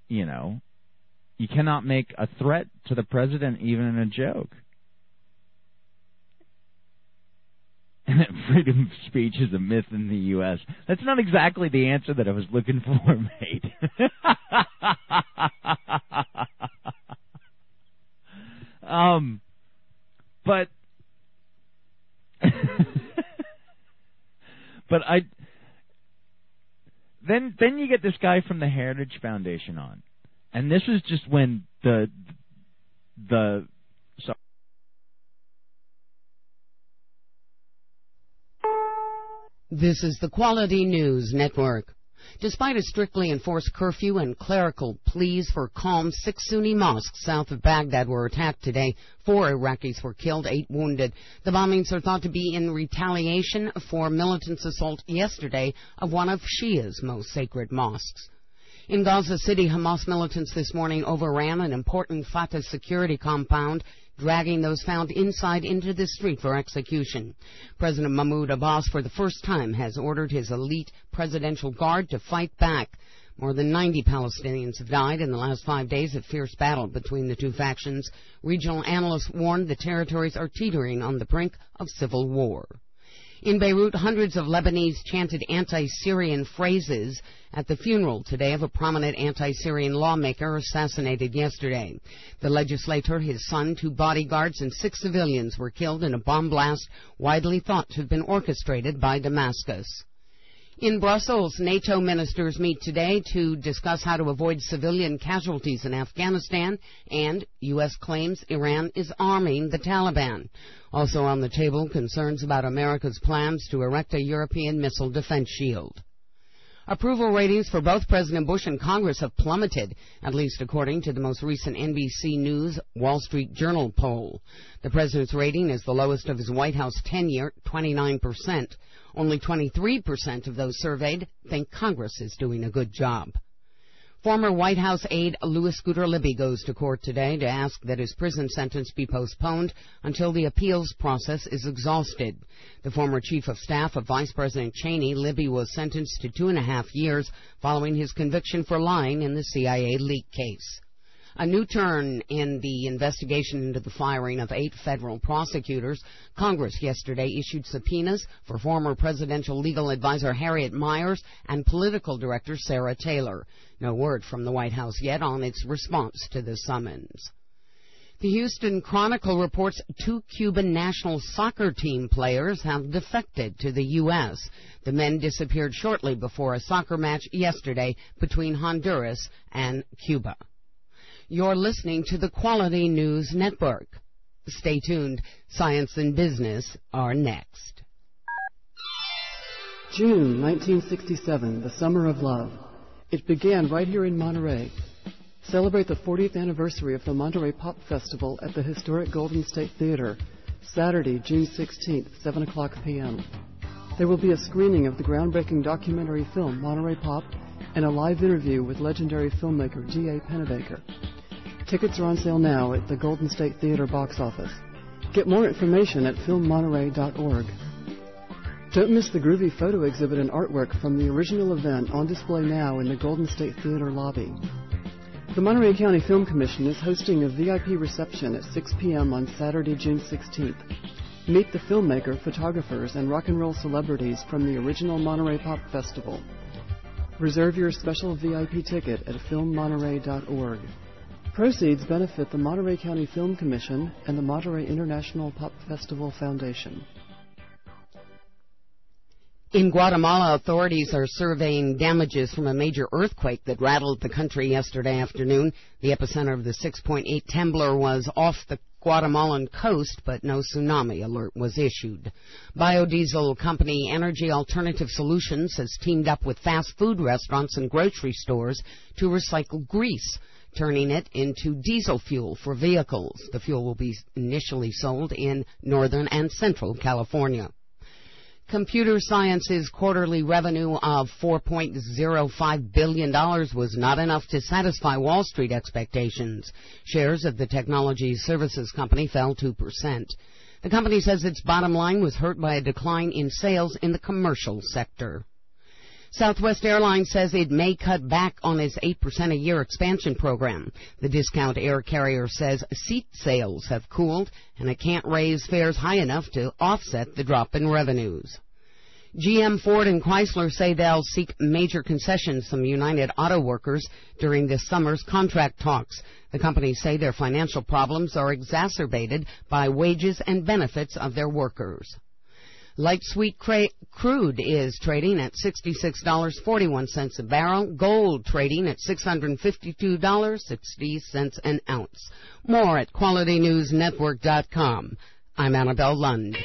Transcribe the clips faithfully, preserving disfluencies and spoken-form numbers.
you know, you cannot make a threat to the president even in a joke. Freedom of speech is a myth in the U S That's not exactly the answer that I was looking for, mate. um, but, but I, then then you get this guy from the Heritage Foundation on, and this is just when the the. Sorry. This is the Quality News Network. Despite a strictly enforced curfew and clerical pleas for calm, six Sunni mosques south of Baghdad were attacked today. Four Iraqis were killed, eight wounded. The bombings are thought to be in retaliation for militants' assault yesterday of one of Shia's most sacred mosques. In Gaza City, Hamas militants this morning overran an important Fatah security compound, dragging those found inside into the street for execution. President Mahmoud Abbas, for the first time, has ordered his elite presidential guard to fight back. More than ninety Palestinians have died in the last five days of fierce battle between the two factions. Regional analysts warned the territories are teetering on the brink of civil war. In Beirut, hundreds of Lebanese chanted anti-Syrian phrases at the funeral today of a prominent anti-Syrian lawmaker assassinated yesterday. The legislator, his son, two bodyguards, and six civilians were killed in a bomb blast widely thought to have been orchestrated by Damascus. In Brussels, NATO ministers meet today to discuss how to avoid civilian casualties in Afghanistan, and U S claims Iran is arming the Taliban. Also on the table, concerns about America's plans to erect a European missile defense shield. Approval ratings for both President Bush and Congress have plummeted, at least according to the most recent N B C News Wall Street Journal poll. The president's rating is the lowest of his White House tenure, twenty-nine percent. Only twenty-three percent of those surveyed think Congress is doing a good job. Former White House aide Louis Scooter Libby goes to court today to ask that his prison sentence be postponed until the appeals process is exhausted. The former chief of staff of Vice President Cheney, Libby was sentenced to two and a half years following his conviction for lying in the C I A leak case. A new turn in the investigation into the firing of eight federal prosecutors. Congress yesterday issued subpoenas for former presidential legal advisor Harriet Miers and political director Sarah Taylor. No word from the White House yet on its response to the summons. The Houston Chronicle reports two Cuban national soccer team players have defected to the U S The men disappeared shortly before a soccer match yesterday between Honduras and Cuba. You're listening to the Quality News Network. Stay tuned. Science and Business are next. June nineteen sixty-seven, the Summer of Love. It began right here in Monterey. Celebrate the fortieth anniversary of the Monterey Pop Festival at the historic Golden State Theater, Saturday, June sixteenth, seven o'clock p.m. There will be a screening of the groundbreaking documentary film Monterey Pop and a live interview with legendary filmmaker D A Pennebaker. Tickets are on sale now at the Golden State Theater box office. Get more information at film monterey dot org. Don't miss the groovy photo exhibit and artwork from the original event on display now in the Golden State Theater lobby. The Monterey County Film Commission is hosting a V I P reception at six p.m. on Saturday, June sixteenth. Meet the filmmaker, photographers, and rock and roll celebrities from the original Monterey Pop Festival. Reserve your special V I P ticket at film monterey dot org. Proceeds benefit the Monterey County Film Commission and the Monterey International Pop Festival Foundation. In Guatemala, authorities are surveying damages from a major earthquake that rattled the country yesterday afternoon. The epicenter of the six point eight temblor was off the Guatemalan coast, but no tsunami alert was issued. Biodiesel company Energy Alternative Solutions has teamed up with fast food restaurants and grocery stores to recycle grease, turning it into diesel fuel for vehicles. The fuel will be initially sold in Northern and Central California. Computer Science's quarterly revenue of four point zero five billion dollars was not enough to satisfy Wall Street expectations. Shares of the technology services company fell two percent. The company says its bottom line was hurt by a decline in sales in the commercial sector. Southwest Airlines says it may cut back on its eight percent a year expansion program. The discount air carrier says seat sales have cooled and it can't raise fares high enough to offset the drop in revenues. G M, Ford, and Chrysler say they'll seek major concessions from United Auto Workers during this summer's contract talks. The companies say their financial problems are exacerbated by wages and benefits of their workers. Light sweet cra- crude is trading at sixty-six dollars and forty-one cents a barrel. Gold trading at six hundred fifty-two dollars and sixty cents an ounce. More at quality news network dot com. I'm Annabelle Lund.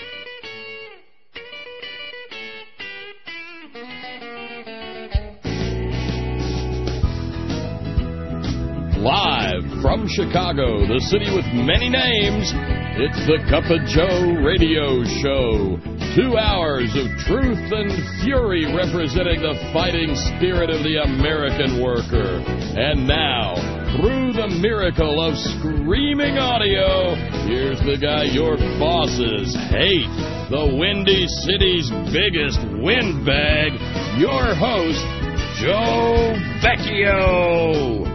Live from Chicago, the city with many names, it's the Cup of Joe radio show. Two hours of truth and fury representing the fighting spirit of the American worker. And now, through the miracle of screaming audio, here's the guy your bosses hate, the Windy City's biggest windbag, your host, Joe Vecchio.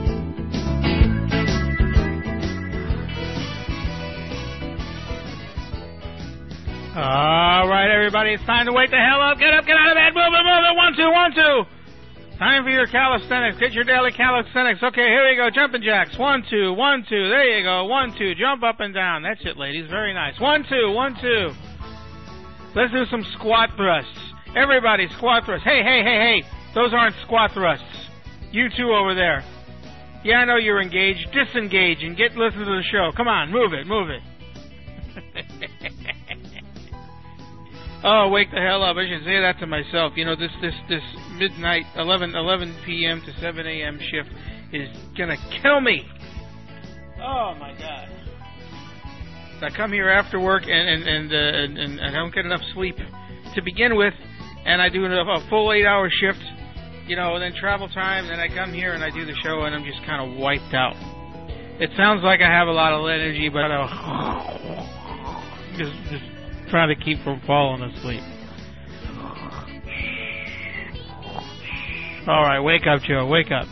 All right, everybody, it's time to wake the hell up. Get up, get out of bed, move it, move it. One, two, one, two. Time for your calisthenics. Get your daily calisthenics. Okay, here we go. Jumping jacks. One, two, one, two. There you go. One, two. Jump up and down. That's it, ladies. Very nice. One, two, one, two. Let's do some squat thrusts. Everybody, squat thrusts. Hey, hey, hey, hey. Those aren't squat thrusts. You two over there. Yeah, I know you're engaged. Disengage and get listen to the show. Come on, move it, move it. Oh, wake the hell up. I should say that to myself. You know, this this, this midnight, eleven p.m. to seven a.m. shift is going to kill me. Oh, my God. I come here after work and and, and, uh, and, and I don't get enough sleep to begin with, and I do a, a full eight-hour shift, you know, and then travel time, and then I come here and I do the show, and I'm just kind of wiped out. It sounds like I have a lot of energy, but I just... just trying to keep from falling asleep. All right, wake up, Joe. Wake up.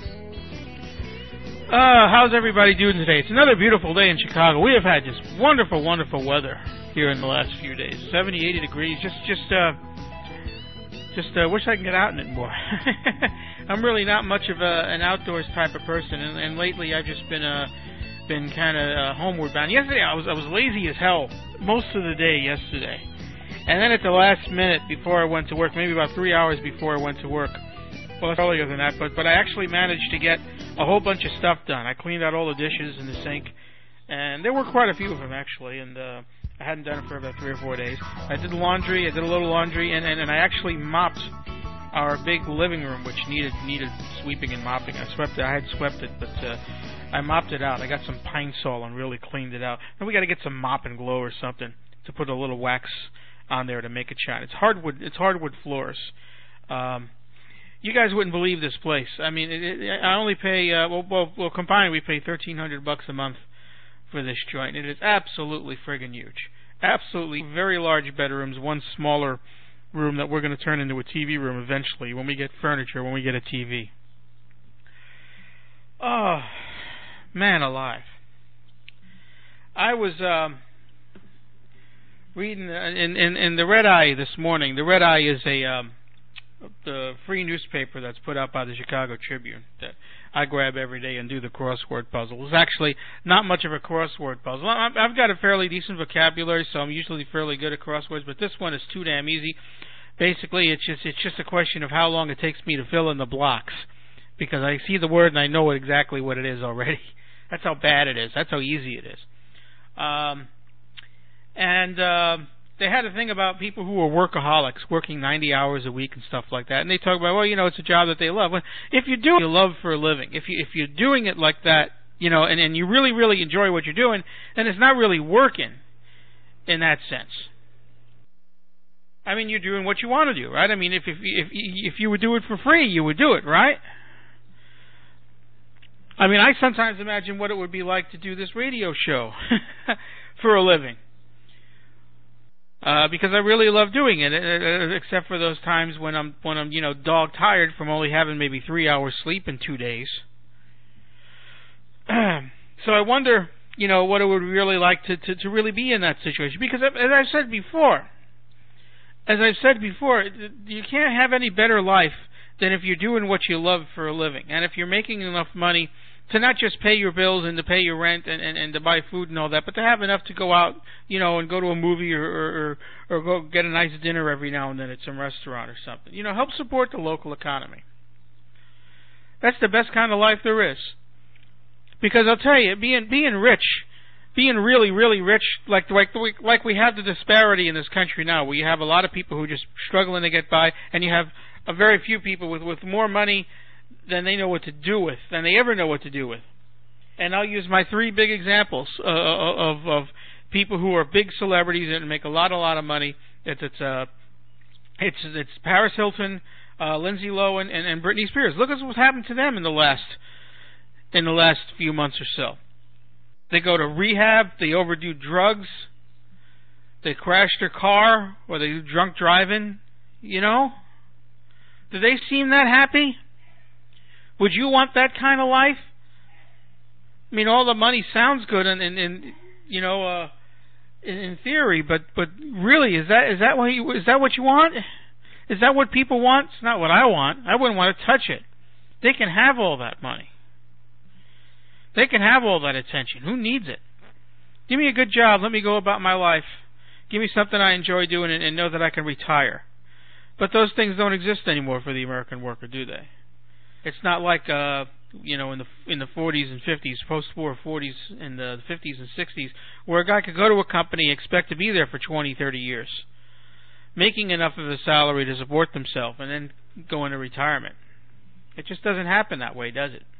Uh, how's everybody doing today? It's another beautiful day in Chicago. We have had just wonderful, wonderful weather here in the last few days. seventy, eighty degrees. Just, just, uh, just uh, wish I could get out in it more. I'm really not much of a, an outdoors type of person, and, and lately I've just been uh, been kind of uh, homeward bound. Yesterday I was I was lazy as hell most of the day yesterday, and then at the last minute before I went to work, maybe about three hours before I went to work. Well, it's earlier than that, but but I actually managed to get a whole bunch of stuff done. I cleaned out all the dishes in the sink, and there were quite a few of them actually, and uh, I hadn't done it for about three or four days. I did laundry. I did a little laundry, and and, and I actually mopped our big living room, which needed needed sweeping and mopping. I swept it. I had swept it, but uh, I mopped it out. I got some Pine Sol and really cleaned it out. And we got to get some Mop and Glow or something to put a little wax on there to make it shine. It's hardwood. It's hardwood floors. Um, you guys wouldn't believe this place. I mean, it, it, I only pay. Uh, well, well, well, combined, we pay thirteen hundred bucks a month for this joint. It is absolutely friggin' huge. Absolutely, very large bedrooms. One smaller room that we're going to turn into a T V room eventually when we get furniture, when we get a T V. Oh, man alive. I was um, reading in, in, in the Red Eye this morning. The Red Eye is a um, the free newspaper that's put out by the Chicago Tribune that I grab every day and do the crossword puzzle. It's actually not much of a crossword puzzle. I've got a fairly decent vocabulary, so I'm usually fairly good at crosswords, but this one is too damn easy. Basically, it's just it's just a question of how long it takes me to fill in the blocks, because I see the word and I know exactly what it is already. That's how bad it is. That's how easy it is. Um, and uh, they had a thing about people who are workaholics, working ninety hours a week and stuff like that. And they talk about, well, you know, it's a job that they love. Well, if you do it, you love for a living. If you if you're doing it like that, you know, and, and you really really enjoy what you're doing, then it's not really working in that sense. I mean, you're doing what you want to do, right? I mean, if if if if you would do it for free, you would do it, right? I mean, I sometimes imagine what it would be like to do this radio show for a living. uh, because I really love doing it, uh, except for those times when I'm when I'm you know dog tired from only having maybe three hours sleep in two days. So I wonder, you know, what it would really like to, to, to really be in that situation. Because as I've said before, as I've said before, you can't have any better life than if you're doing what you love for a living. And if you're making enough money to not just pay your bills and to pay your rent and, and, and to buy food and all that, but to have enough to go out, you know, and go to a movie or, or, or go get a nice dinner every now and then at some restaurant or something. You know, help support the local economy. That's the best kind of life there is. Because I'll tell you, being being rich, being really, really rich, like like we, like we have the disparity in this country now, where you have a lot of people who are just struggling to get by, and you have a very few people with, with more money than they know what to do with, than they ever know what to do with. And I'll use my three big examples uh, of of people who are big celebrities and make a lot, a lot of money. It's it's uh, it's it's Paris Hilton, uh, Lindsay Lohan, and, and Britney Spears. Look at what's happened to them in the last. in the last few months or so. They go to rehab, they overdo drugs, they crash their car, or they do drunk driving, you know? Do they seem that happy? Would you want that kind of life? I mean, all the money sounds good in, in, in you know, uh, in, in theory, but, but really, is that is that what you, is that what you want? Is that what people want? It's not what I want. I wouldn't want to touch it. They can have all that money. They can have all that attention. Who needs it? Give me a good job. Let me go about my life. Give me something I enjoy doing and, and know that I can retire. But those things don't exist anymore for the American worker, do they? It's not like uh, you know in the in the forties and fifties, post-war forties and the fifties and sixties, where a guy could go to a company and expect to be there for twenty, thirty years, making enough of a salary to support themselves, and then go into retirement. It just doesn't happen that way, does it?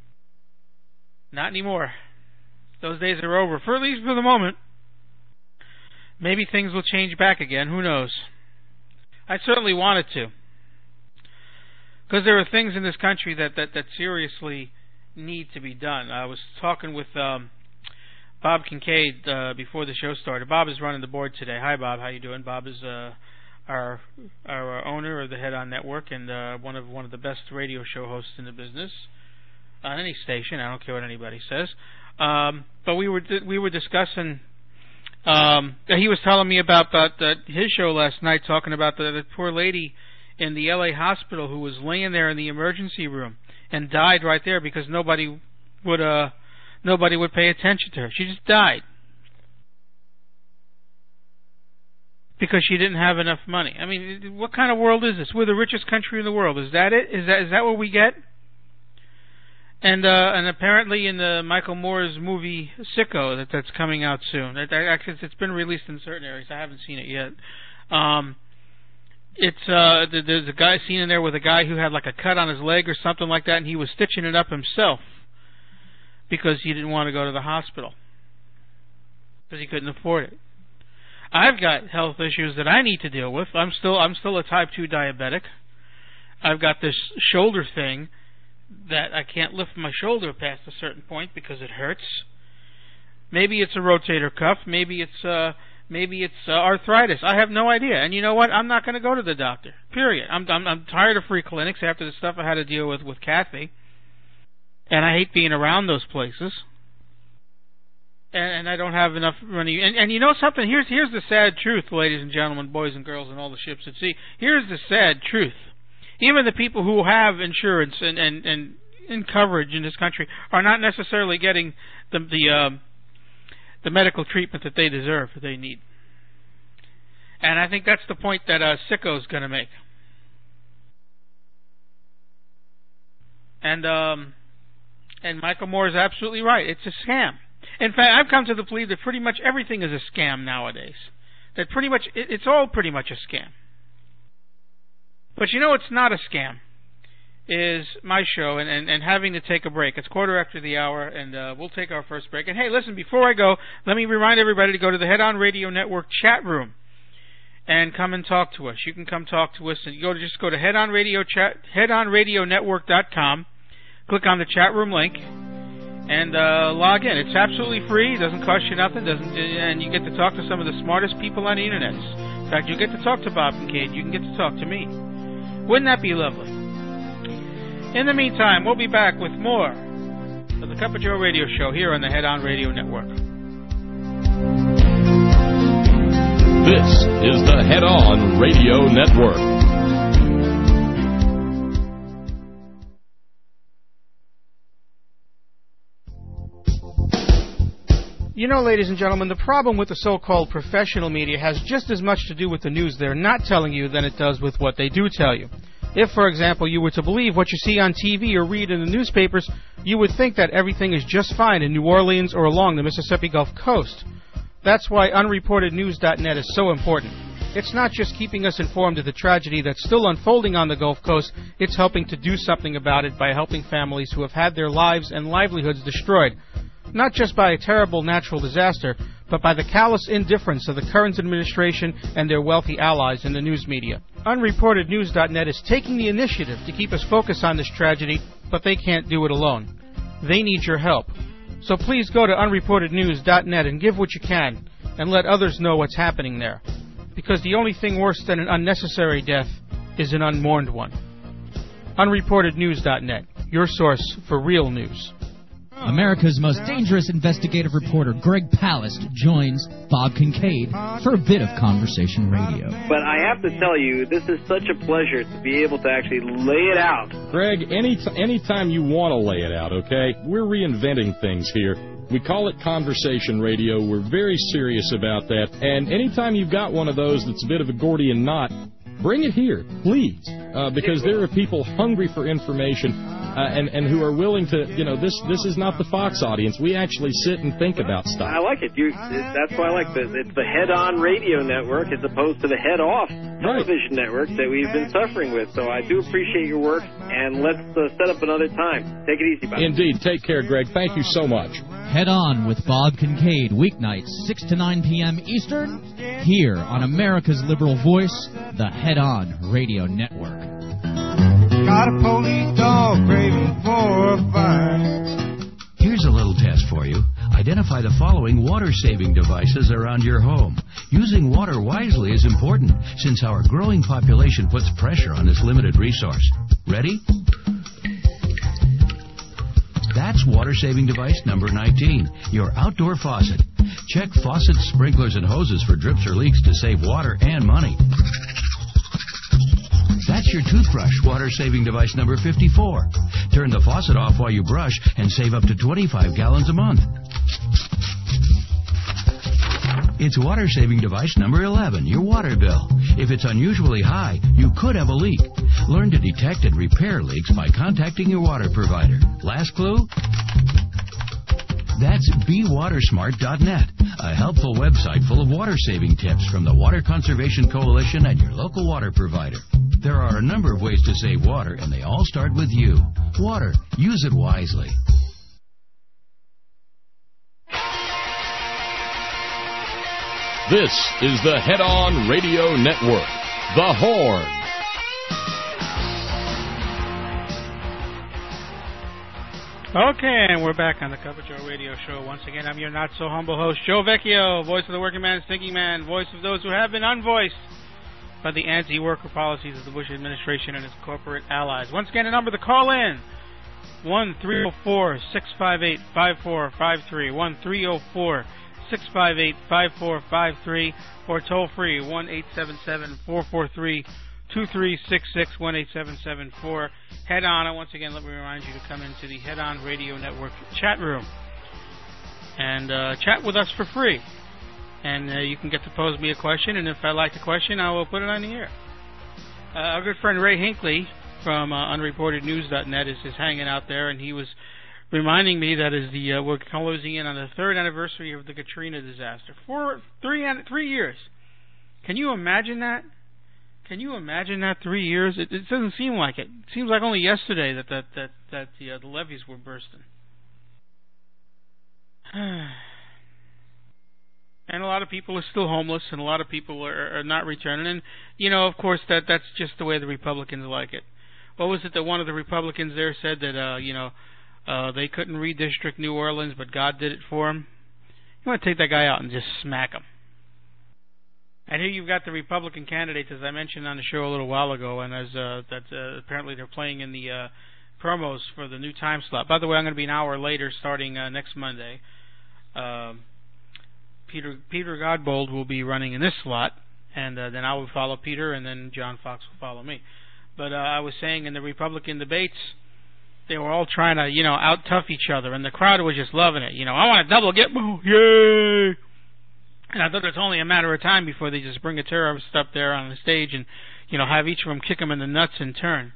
Not anymore. Those days are over, for at least for the moment. Maybe things will change back again. Who knows? I certainly want it to. Because there are things in this country that, that, that seriously need to be done. I was talking with um, Bob Kincaid uh, before the show started. Bob is running the board today. Hi, Bob. How you doing? Bob is uh, our our owner of the Head On Network and uh, one of one of the best radio show hosts in the business. On any station, I don't care what anybody says. Um, but we were we were discussing. Um, he was telling me about, about uh, his show last night, talking about the, the poor lady in the L A hospital who was laying there in the emergency room and died right there because nobody would uh nobody would pay attention to her. She just died because she didn't have enough money. I mean, what kind of world is this? We're the richest country in the world. Is that it? Is that is that what we get? And uh, and apparently in the Michael Moore's movie Sicko that that's coming out soon. It, actually, it's been released in certain areas. I haven't seen it yet. Um, it's uh, there's a guy seen in there with a guy who had like a cut on his leg or something like that, and he was stitching it up himself because he didn't want to go to the hospital because he couldn't afford it. I've got health issues that I need to deal with. I'm still I'm still a type two diabetic. I've got this shoulder thing that I can't lift my shoulder past a certain point because it hurts. Maybe it's a rotator cuff. Maybe it's uh, maybe it's uh, arthritis. I have no idea. And you know what? I'm not going to go to the doctor. Period. I'm, I'm I'm tired of free clinics after the stuff I had to deal with with Kathy. And I hate being around those places. And, and I don't have enough money. And, and you know something? Here's here's the sad truth, ladies and gentlemen, boys and girls, and all the ships at sea. Here's the sad truth. Even the people who have insurance and, and, and, and coverage in this country are not necessarily getting the the, um, the medical treatment that they deserve, that they need. And I think that's the point that uh, Sicko's going to make. And um, and Michael Moore is absolutely right. It's a scam. In fact, I've come to the belief that pretty much everything is a scam nowadays. That pretty much it, it's all pretty much a scam. But you know what's not a scam is my show and, and, and having to take a break. It's quarter after the hour, and uh, we'll take our first break. And hey, listen, before I go, let me remind everybody to go to the Head On Radio Network chat room and come and talk to us. You can come talk to us, and you go to, just go to head on radio chat, head on radio network dot com, click on the chat room link, and uh, log in. It's absolutely free. It doesn't cost you nothing. Doesn't, and you get to talk to some of the smartest people on the internet. In fact, you get to talk to Bob Kincaid. You can get to talk to me. Wouldn't that be lovely? In the meantime, we'll be back with more of the Cup of Joe radio show here on the Head On Radio Network. This is the Head On Radio Network. You know, ladies and gentlemen, the problem with the so-called professional media has just as much to do with the news they're not telling you than it does with what they do tell you. If, for example, you were to believe what you see on T V or read in the newspapers, you would think that everything is just fine in New Orleans or along the Mississippi Gulf Coast. That's why unreported news dot net is so important. It's not just keeping us informed of the tragedy that's still unfolding on the Gulf Coast, it's helping to do something about it by helping families who have had their lives and livelihoods destroyed. Not just by a terrible natural disaster, but by the callous indifference of the current administration and their wealthy allies in the news media. unreported news dot net is taking the initiative to keep us focused on this tragedy, but they can't do it alone. They need your help. So please go to unreported news dot net and give what you can, and let others know what's happening there. Because the only thing worse than an unnecessary death is an unmourned one. unreported news dot net, your source for real news. America's most dangerous investigative reporter, Greg Palast, joins Bob Kincaid for a bit of conversation radio. But I have to tell you, this is such a pleasure to be able to actually lay it out. Greg, any t- anytime you want to lay it out, okay? We're reinventing things here. We call it conversation radio. We're very serious about that. And anytime you've got one of those that's a bit of a Gordian knot, bring it here, please, uh, because there are people hungry for information uh, and, and who are willing to, you know, this this is not the Fox audience. We actually sit and think about stuff. I like it. You, that's why I like this. It's the head-on radio network as opposed to the head-off television right. network that we've been suffering with. So I do appreciate your work, and let's uh, set up another time. Take it easy, Bob. Indeed. Take care, Greg. Thank you so much. Head On with Bob Kincaid, weeknights, six to nine p.m. Eastern, here on America's Liberal Voice, the Head On Radio Network. Got a police dog craving for a fight. Here's a little test for you. Identify the following water-saving devices around your home. Using water wisely is important, since our growing population puts pressure on this limited resource. Ready? That's water-saving device number nineteen, your outdoor faucet. Check faucets, sprinklers, and hoses for drips or leaks to save water and money. That's your toothbrush, water-saving device number fifty-four. Turn the faucet off while you brush and save up to twenty-five gallons a month. It's water-saving device number eleven, your water bill. If it's unusually high, you could have a leak. Learn to detect and repair leaks by contacting your water provider. Last clue? That's be water smart dot net, a helpful website full of water-saving tips from the Water Conservation Coalition and your local water provider. There are a number of ways to save water, and they all start with you. Water. Use it wisely. This is the Head On Radio Network, The Horn. Okay, and we're back on the Cup of Joe radio show. Once again, I'm your not-so-humble host, Joe Vecchio, voice of the working man, thinking man, voice of those who have been unvoiced by the anti-worker policies of the Bush administration and its corporate allies. Once again, a number to call in, one three oh four, six five eight, five four five three, one three oh four, six five eight, five four five three, or toll-free, one eight seven seven, four four three, two three six six, one eight seven seven four. Head On, and once again, let me remind you to come into the Head On Radio Network chat room and uh, chat with us for free. And uh, you can get to pose me a question, and if I like the question, I will put it on the air. Uh, our good friend Ray Hinckley from uh, unreported news dot net is, is hanging out there, and he was reminding me that is the uh, we're closing in on the third anniversary of the Katrina disaster. Four, three, three years. Can you imagine that? Can you imagine that? Three years? It, it doesn't seem like it. It seems like only yesterday that that that, that the, uh, the levees were bursting. And a lot of people are still homeless, and a lot of people are, are not returning. And, you know, of course, that that's just the way the Republicans like it. What was it that one of the Republicans there said that, uh, you know, Uh, they couldn't redistrict New Orleans, but God did it for them. You want to take that guy out and just smack him. And here you've got the Republican candidates, as I mentioned on the show a little while ago, and as uh, that uh, apparently they're playing in the uh, promos for the new time slot. By the way, I'm going to be an hour later starting uh, next Monday. Uh, Peter Peter Godbold will be running in this slot, and uh, then I will follow Peter, and then John Fox will follow me. But uh, I was saying in the Republican debates, they were all trying to, you know, out-tough each other, and the crowd was just loving it. You know, I want to double Gitmo, yay! And I thought it's only a matter of time before they just bring a terrorist up there on the stage and, you know, have each of them kick him in the nuts in turn.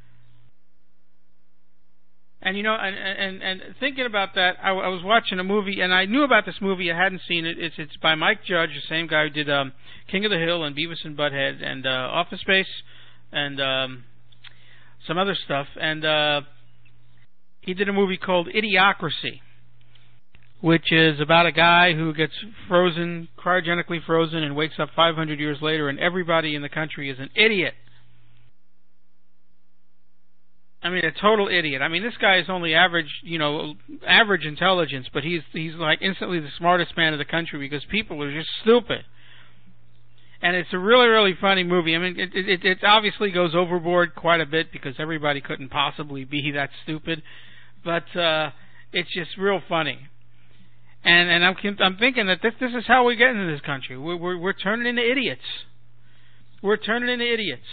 And, you know, and and, and thinking about that, I, I was watching a movie, and I knew about this movie. I hadn't seen it. It's it's by Mike Judge, the same guy who did um, King of the Hill and Beavis and Butthead and uh, Office Space and um, some other stuff. And uh, he did a movie called Idiocracy, which is about a guy who gets frozen, cryogenically frozen, and wakes up five hundred years later, and everybody in the country is an idiot. I mean, a total idiot. I mean, this guy is only average, you know, average intelligence, but he's he's like instantly the smartest man in the country because people are just stupid. And it's a really, really funny movie. I mean, it it, it obviously goes overboard quite a bit because everybody couldn't possibly be that stupid, but uh, it's just real funny. And and I'm I'm thinking that this this is how we get into this country. We're we're, we're turning into idiots. We're turning into idiots.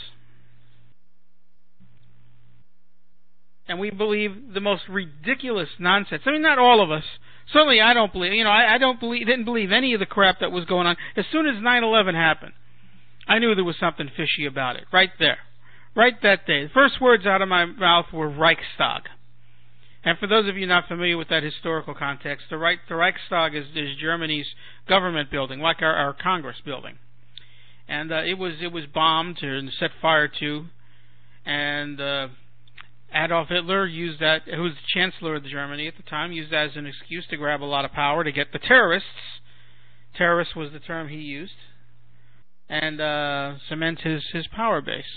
And we believe the most ridiculous nonsense. I mean, not all of us. Certainly, I don't believe. You know, I, I don't believe. Didn't believe any of the crap that was going on. As soon as nine eleven happened, I knew there was something fishy about it. Right there, right that day. The first words out of my mouth were Reichstag. And for those of you not familiar with that historical context, the, Reich, the Reichstag is, is Germany's government building, like our, our Congress building. And uh, it was it was bombed and set fire to, and. Uh, Adolf Hitler used that, who was the Chancellor of Germany at the time, used that as an excuse to grab a lot of power to get the terrorists. Terrorist was the term he used. And uh, cement his, his power base.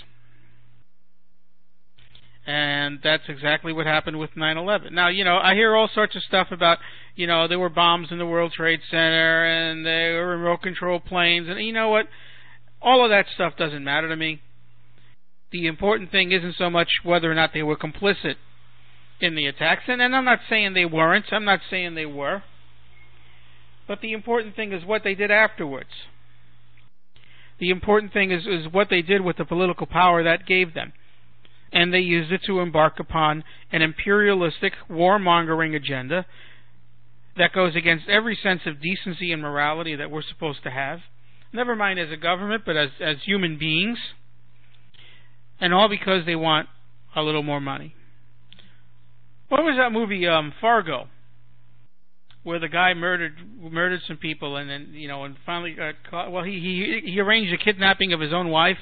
And that's exactly what happened with nine eleven. Now, you know, I hear all sorts of stuff about, you know, there were bombs in the World Trade Center and there were remote control planes. And you know what? All of that stuff doesn't matter to me. The important thing isn't so much whether or not they were complicit in the attacks, and, and I'm not saying they weren't, I'm not saying they were, but the important thing is what they did afterwards. The important thing is, is what they did with the political power that gave them, and they used it to embark upon an imperialistic, warmongering agenda that goes against every sense of decency and morality that we're supposed to have, never mind as a government, but as, as human beings. And all because they want a little more money. What was that movie, um, Fargo, where the guy murdered murdered some people and then, you know, and finally got caught? Well, he he he arranged a kidnapping of his own wife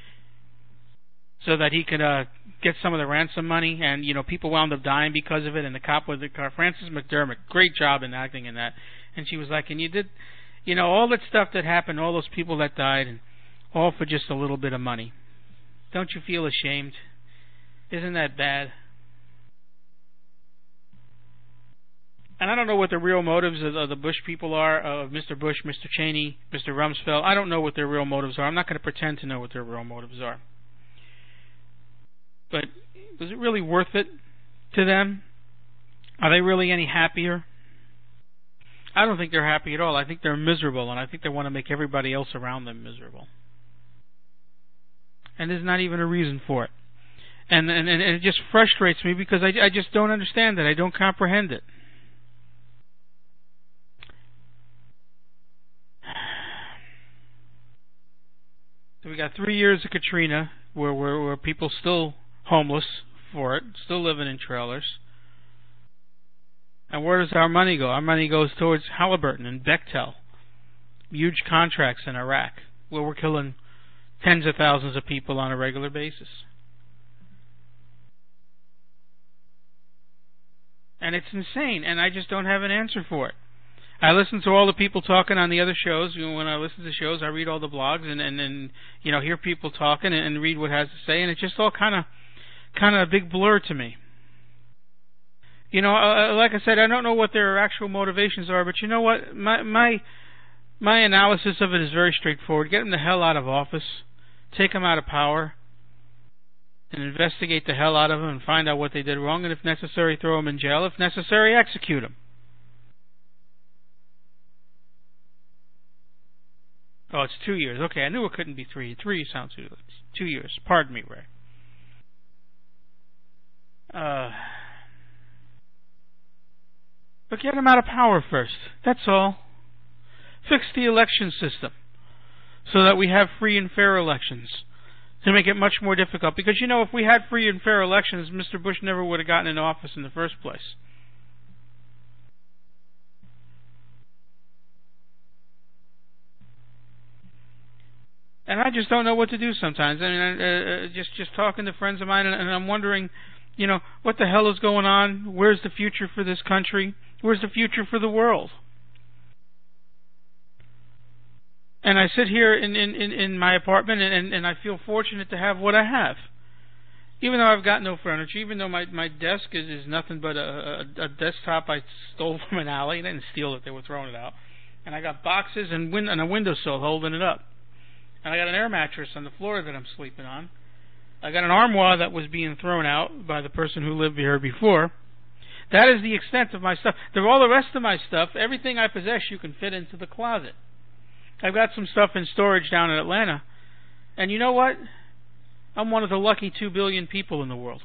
so that he could uh, get some of the ransom money, and you know, people wound up dying because of it. And the cop was the car, Frances McDermott, great job in acting in that. And she was like, and you did, you know, all that stuff that happened, all those people that died, and all for just a little bit of money. Don't you feel ashamed? Isn't that bad? And I don't know what the real motives of, of the Bush people are, of Mister Bush, Mister Cheney, Mister Rumsfeld. I don't know what their real motives are. I'm not going to pretend to know what their real motives are. But was it really worth it to them? Are they really any happier? I don't think they're happy at all. I think they're miserable, and I think they want to make everybody else around them miserable. And there's not even a reason for it. And and, and it just frustrates me because I, I just don't understand it. I don't comprehend it. So we got three years of Katrina where, where, where people still homeless for it, still living in trailers. And where does our money go? Our money goes towards Halliburton and Bechtel. Huge contracts in Iraq where we're killing tens of thousands of people on a regular basis. And it's insane, and I just don't have an answer for it. I listen to all the people talking on the other shows. You know, when I listen to shows, I read all the blogs and, and, and you know, hear people talking and, and read what has to say, and it's just all kind of kind of a big blur to me. You know, uh, like I said, I don't know what their actual motivations are, but you know what? My my my analysis of it is very straightforward. Get them the hell out of office, take them out of power, and investigate the hell out of them and find out what they did wrong, and if necessary, throw them in jail. If necessary, execute them. Oh, it's two years. Okay, I knew it couldn't be three. Three sounds too. Two years. Pardon me, Ray. Uh, but get them out of power first. That's all. Fix the election system so that we have free and fair elections to make it much more difficult. Because, you know, if we had free and fair elections, Mister Bush never would have gotten into office in the first place. And I just don't know what to do sometimes. I mean, uh, just just talking to friends of mine, and, and I'm wondering, you know, what the hell is going on? Where's the future for this country? Where's the future for the world? And I sit here in, in, in, in my apartment, and, and I feel fortunate to have what I have. Even though I've got no furniture, even though my, my desk is, is nothing but a, a, a desktop I stole from an alley. I didn't steal it, they were throwing it out. And I got boxes and, win- and a windowsill holding it up. And I got an air mattress on the floor that I'm sleeping on. I got an armoire that was being thrown out by the person who lived here before. That is the extent of my stuff. There, all the rest of my stuff, everything I possess, you can fit into the closet. I've got some stuff in storage down in Atlanta. And you know what? I'm one of the lucky two billion people in the world.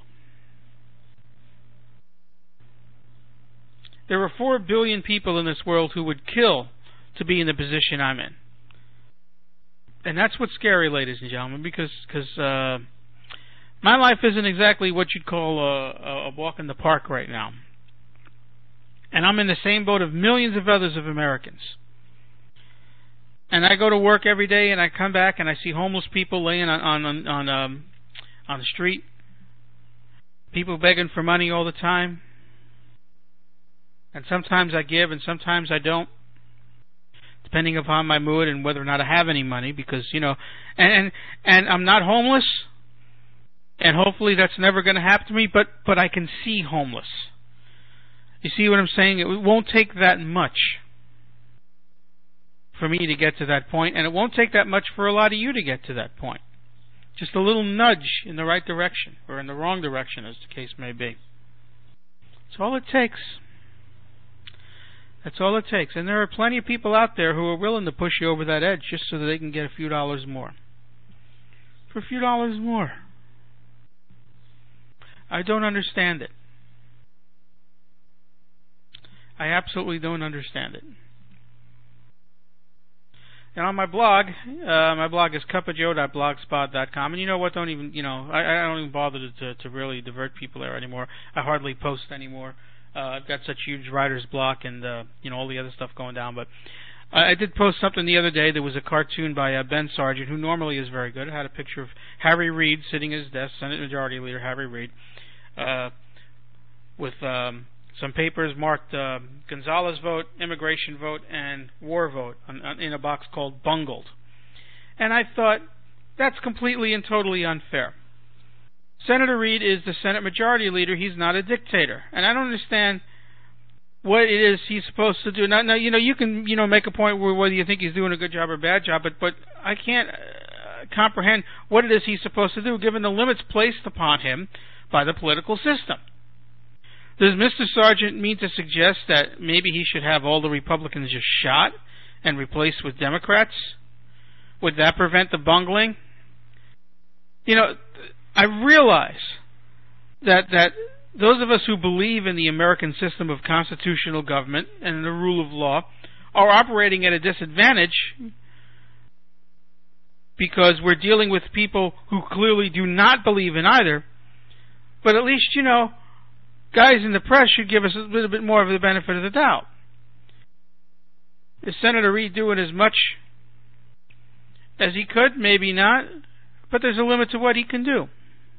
There are four billion people in this world who would kill to be in the position I'm in. And that's what's scary, ladies and gentlemen, because cause, uh, my life isn't exactly what you'd call a, a walk in the park right now. And I'm in the same boat of millions of others of Americans. And I go to work every day, and I come back, and I see homeless people laying on on on, on, um, on the street, people begging for money all the time. And sometimes I give, and sometimes I don't, depending upon my mood and whether or not I have any money, because, you know, and and, and I'm not homeless, and hopefully that's never going to happen to me, but, but I can see homeless. You see what I'm saying? It won't take that much for me to get to that point, and it won't take that much for a lot of you to get to that point. Just a little nudge in the right direction, or in the wrong direction, as the case may be. That's all it takes. That's all it takes. And there are plenty of people out there who are willing to push you over that edge just so that they can get a few dollars more. For a few dollars more. I don't understand it. I absolutely don't understand it. And on my blog, uh, my blog is cup of joe dot blogspot dot com. And you know what? Don't even, you know, I, I don't even bother to, to, to really divert people there anymore. I hardly post anymore. Uh, I've got such huge writer's block and, uh, you know, all the other stuff going down. But I, I did post something the other day. There was a cartoon by uh, Ben Sargent, who normally is very good. It had a picture of Harry Reid sitting at his desk, Senate Majority Leader Harry Reid, uh, with um, some papers marked uh, Gonzales vote, immigration vote, and war vote on, on, in a box called Bungled. And I thought, that's completely and totally unfair. Senator Reid is the Senate Majority Leader. He's not a dictator. And I don't understand what it is he's supposed to do. Now, now you know, you can, you know, make a point where whether you think he's doing a good job or a bad job, but, but I can't uh, comprehend what it is he's supposed to do given the limits placed upon him by the political system. Does Mister Sargent mean to suggest that maybe he should have all the Republicans just shot and replaced with Democrats? Would that prevent the bungling? You know, I realize that that those of us who believe in the American system of constitutional government and the rule of law are operating at a disadvantage because we're dealing with people who clearly do not believe in either. But at least, you know, guys in the press should give us a little bit more of the benefit of the doubt. Is Senator Reid doing as much as he could? Maybe not. But there's a limit to what he can do.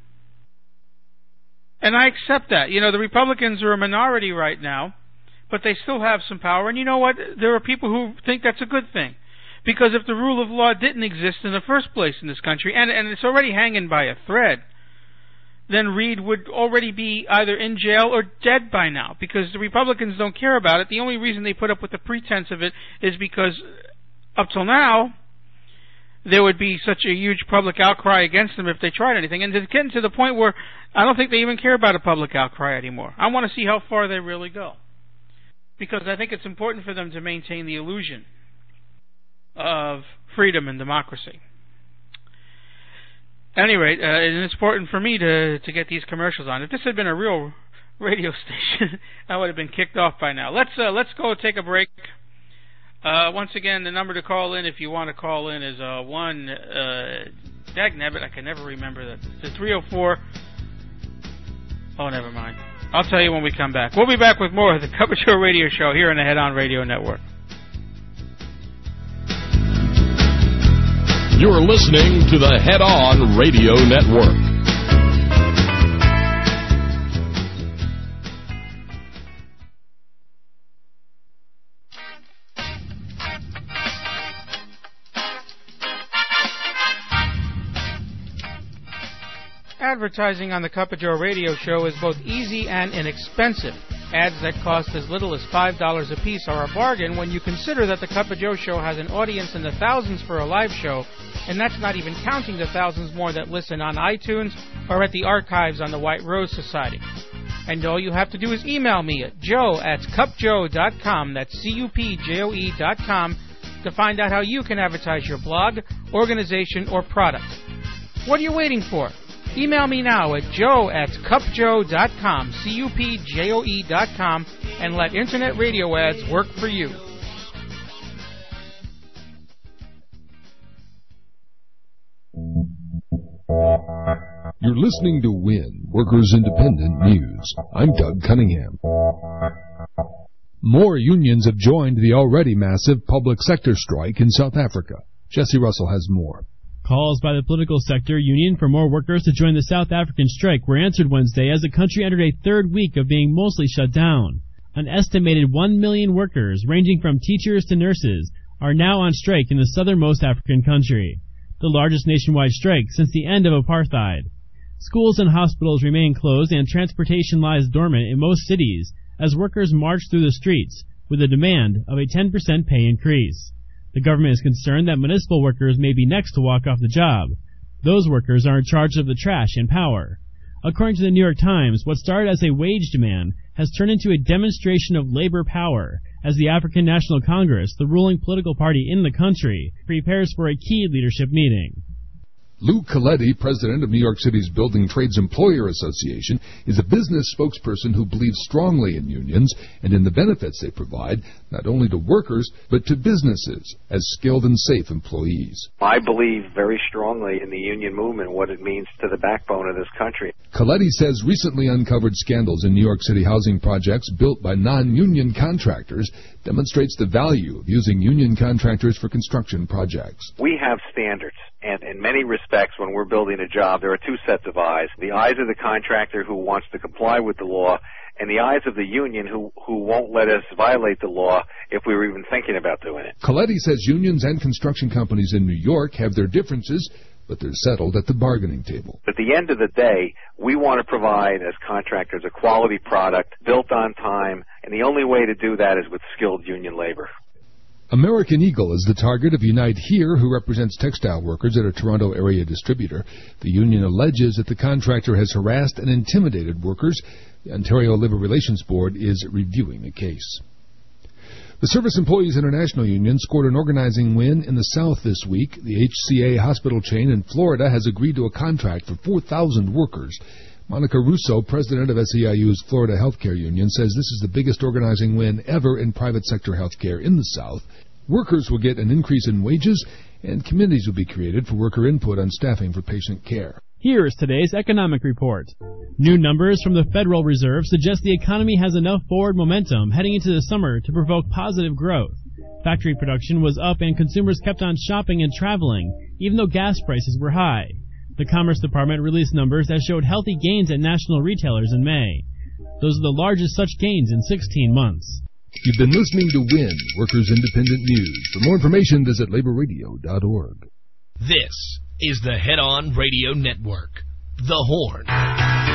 And I accept that. You know, the Republicans are a minority right now, but they still have some power. And you know what? There are people who think that's a good thing. Because if the rule of law didn't exist in the first place in this country, and, and it's already hanging by a thread, then Reed would already be either in jail or dead by now, because the Republicans don't care about it. The only reason they put up with the pretense of it is because up till now, there would be such a huge public outcry against them if they tried anything. And it's getting to the point where I don't think they even care about a public outcry anymore. I want to see how far they really go, because I think it's important for them to maintain the illusion of freedom and democracy. At any rate, uh, it's important for me to to get these commercials on. If this had been a real radio station, I would have been kicked off by now. Let's uh, let's go take a break. Uh, once again, the number to call in if you want to call in is uh, one. Uh, Dagnabbit, I can never remember that. It's three oh four. Oh, never mind. I'll tell you when we come back. We'll be back with more of the Cup of Joe Radio Show here on the Head On Radio Network. You're listening to the Head On Radio Network. Advertising on the Cup of Joe Radio Show is both easy and inexpensive. Ads that cost as little as five dollars a piece are a bargain when you consider that the Cup of Joe Show has an audience in the thousands for a live show, and that's not even counting the thousands more that listen on iTunes or at the archives on the White Rose Society. And all you have to do is email me at joe at cupjoe dot com, that's C U P J O E dot com, to find out how you can advertise your blog, organization, or product. What are you waiting for? Email me now at joe at cupjoe dot com, C U P J O E dot com, and let Internet radio ads work for you. You're listening to WIN, Workers Independent News. I'm Doug Cunningham. More unions have joined the already massive public sector strike in South Africa. Jesse Russell has more. Calls by the political sector union for more workers to join the South African strike were answered Wednesday as the country entered a third week of being mostly shut down. An estimated one million workers, ranging from teachers to nurses, are now on strike in the southernmost African country, the largest nationwide strike since the end of apartheid. Schools and hospitals remain closed and transportation lies dormant in most cities as workers march through the streets with a demand of a ten percent pay increase. The government is concerned that municipal workers may be next to walk off the job. Those workers are in charge of the trash and power. According to the New York Times, what started as a wage demand has turned into a demonstration of labor power as the African National Congress, the ruling political party in the country, prepares for a key leadership meeting. Lou Coletti, president of New York City's Building Trades Employer Association, is a business spokesperson who believes strongly in unions and in the benefits they provide, not only to workers, but to businesses as skilled and safe employees. I believe very strongly in the union movement, what it means to the backbone of this country. Coletti says recently uncovered scandals in New York City housing projects built by non-union contractors demonstrates the value of using union contractors for construction projects. We have standards. And in many respects, when we're building a job, there are two sets of eyes. The eyes of the contractor who wants to comply with the law, and the eyes of the union who, who won't let us violate the law if we were even thinking about doing it. Coletti says unions and construction companies in New York have their differences, but they're settled at the bargaining table. At the end of the day, we want to provide, as contractors, a quality product built on time, and the only way to do that is with skilled union labor. American Eagle is the target of Unite Here, who represents textile workers at a Toronto area distributor. The union alleges that the contractor has harassed and intimidated workers. The Ontario Labour Relations Board is reviewing the case. The Service Employees International Union scored an organizing win in the South this week. The H C A hospital chain in Florida has agreed to a contract for four thousand workers. Monica Russo, president of S E I U's Florida Healthcare Union, says this is the biggest organizing win ever in private sector healthcare in the South. Workers will get an increase in wages, and committees will be created for worker input on staffing for patient care. Here is today's economic report. New numbers from the Federal Reserve suggest the economy has enough forward momentum heading into the summer to provoke positive growth. Factory production was up and consumers kept on shopping and traveling, even though gas prices were high. The Commerce Department released numbers that showed healthy gains at national retailers in May. Those are the largest such gains in sixteen months. You've been listening to WIN, Workers Independent News. For more information, visit labor radio dot org. This is the Head On Radio Network, The Horn.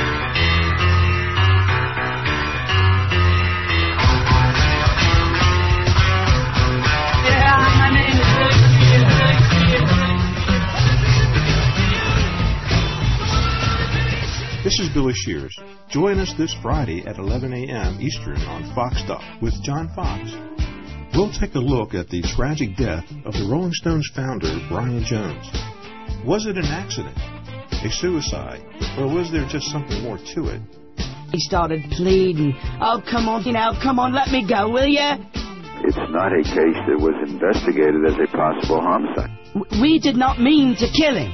Billy Shears. Join us this Friday at eleven a.m. Eastern on Fox Talk with John Fox. We'll take a look at the tragic death of the Rolling Stones founder, Brian Jones. Was it an accident, a suicide, or was there just something more to it? He started pleading, oh, come on, you know, come on, let me go, will ya? It's not a case that was investigated as a possible homicide. W- we did not mean to kill him.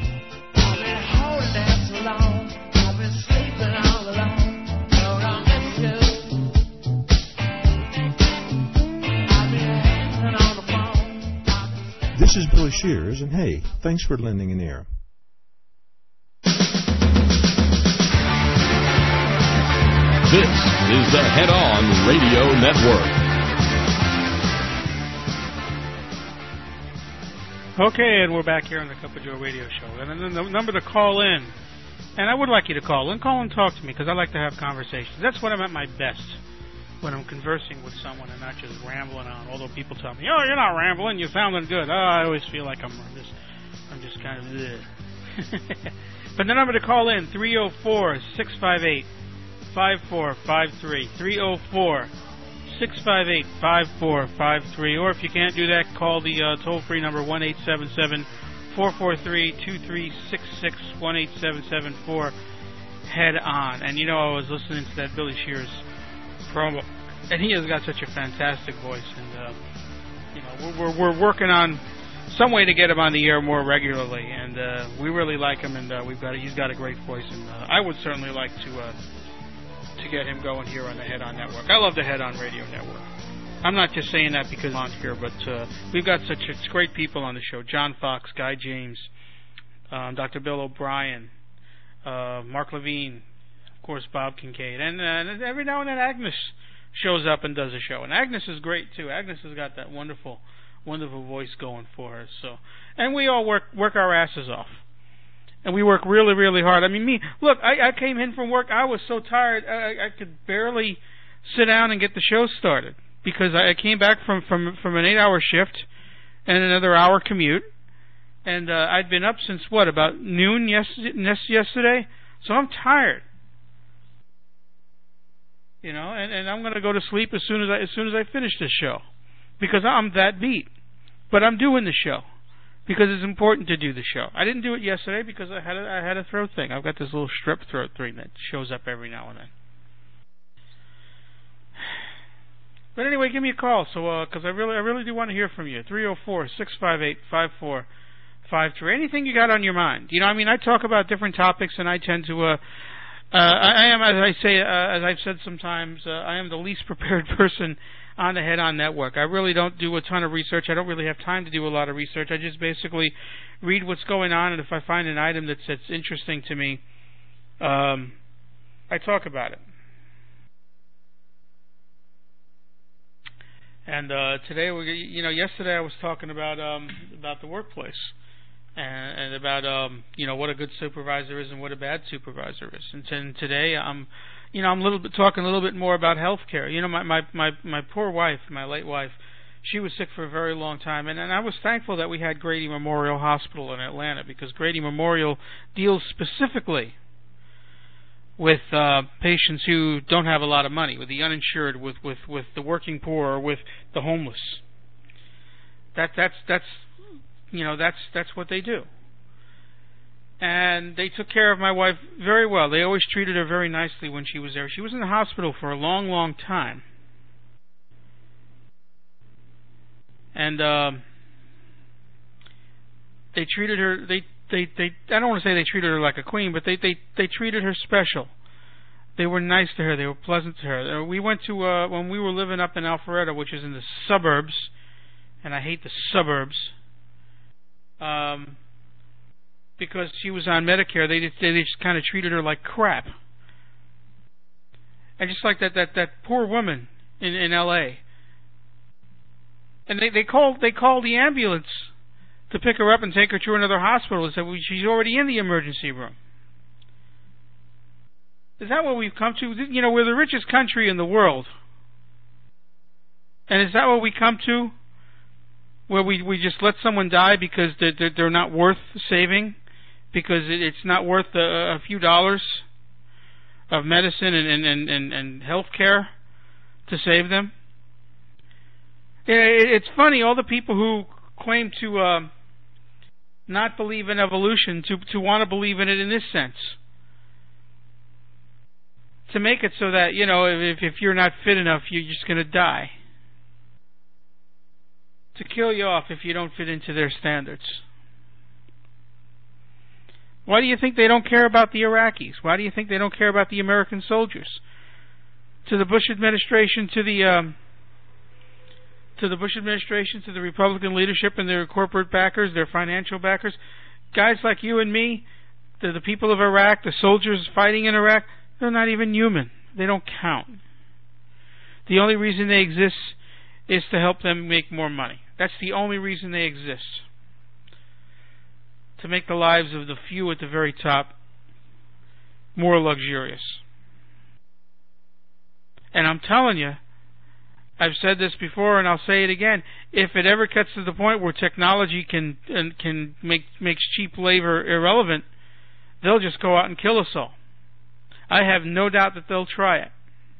This is Billy Shears, and hey, thanks for lending an ear. This is the Head On Radio Network. Okay, and we're back here on the Cup of Joe Radio Show. And then the number to call in, and I would like you to call in. Call and talk to me, because I like to have conversations. That's when I'm at my best, when I'm conversing with someone and not just rambling on. Although people tell me, oh, you're not rambling, you're sounding good. Oh, I always feel like I'm just, I'm just kind of bleh. But the number to call in, three oh four, six five eight, five four five three, three oh four, six five eight, five four five three, or if you can't do that, call the uh, toll-free number one eight seven seven, four four three, two three six six, one eight seven seven four, Head On. And you know, I was listening to that Billy Shears promo, and he has got such a fantastic voice, and uh, you know, we're, we're we're working on some way to get him on the air more regularly, and uh, we really like him, and uh, we've got a, he's got a great voice, and uh, I would certainly like to uh, to get him going here on the Head On Network. I love the Head On Radio Network. I'm not just saying that because I'm on here, but uh, we've got such it's great people on the show: John Fox, Guy James, um, Doctor Bill O'Brien, uh, Mark Levine, of course Bob Kincaid, and, uh, and every now and then Agnes shows up and does a show. And Agnes is great too. Agnes has got that wonderful, wonderful voice going for her. So, and we all work work our asses off. And we work really, really hard. I mean, me, look, I, I came in from work. I was so tired, I, I could barely sit down and get the show started because I came back from, from, from an eight-hour shift and another hour commute. And uh, I'd been up since, what, about noon yes, yesterday? So I'm tired. You know, and, and I'm going to go to sleep as soon as I as soon as I finish this show because I'm that beat. But I'm doing the show. Because it's important to do the show. I didn't do it yesterday because I had a, I had a throat thing. I've got this little strep throat thing that shows up every now and then. But anyway, give me a call, so because uh, I really I really do want to hear from you. three oh four, six five eight, five four five three. Anything you got on your mind? You know, I mean, I talk about different topics, and I tend to. Uh, uh, I am, as I say, uh, as I've said sometimes, uh, I am the least prepared person on the Head On Network. I really don't do a ton of research. I don't really have time to do a lot of research. I just basically read what's going on, and if I find an item that's, that's interesting to me, um, I talk about it. And uh, today, we, you know, yesterday I was talking about um, about the workplace and, and about um, you know what a good supervisor is and what a bad supervisor is. And, t- and today I'm. You know, I'm a little bit talking a little bit more about health care. You know, my, my, my, my poor wife, my late wife, she was sick for a very long time, and, and I was thankful that we had Grady Memorial Hospital in Atlanta because Grady Memorial deals specifically with uh, patients who don't have a lot of money, with the uninsured, with, with, with the working poor, or with the homeless. That that's that's you know that's that's what they do. And they took care of my wife very well. They always treated her very nicely when she was there. She was in the hospital for a long, long time. And um, they treated her, they, they, they, I don't want to say they treated her like a queen, but they, they, they treated her special. They were nice to her. They were pleasant to her. We went to, uh, when we were living up in Alpharetta, which is in the suburbs, and I hate the suburbs, um... because she was on Medicare, they just, they just kind of treated her like crap. And just like that, that, that poor woman in, in L A And they, they called they called the ambulance to pick her up and take her to another hospital and said, well, she's already in the emergency room. Is that what we've come to? You know, we're the richest country in the world. And is that what we come to? Where we, we just let someone die because they're, they're, they're not worth saving? Because it's not worth a, a few dollars. of medicine and, and, and, and, and health care to save them. It's funny, all the people who claim to uh, not believe in evolution, to, to want to believe in it in this sense. To make it so that, you know, if, if you're not fit enough, you're just going to die. To kill you off if you don't fit into their standards. Why do you think they don't care about the Iraqis? Why do you think they don't care about the American soldiers? To the Bush administration, to the um, to the Bush administration, to the Republican leadership and their corporate backers, their financial backers, guys like you and me, the, the people of Iraq, the soldiers fighting in Iraq, they're not even human. They don't count. The only reason they exist is to help them make more money. That's the only reason they exist. To make the lives of the few at the very top more luxurious. And I'm telling you, I've said this before and I'll say it again, if it ever gets to the point where technology can and can make makes cheap labor irrelevant, they'll just go out and kill us all. I have no doubt that they'll try it.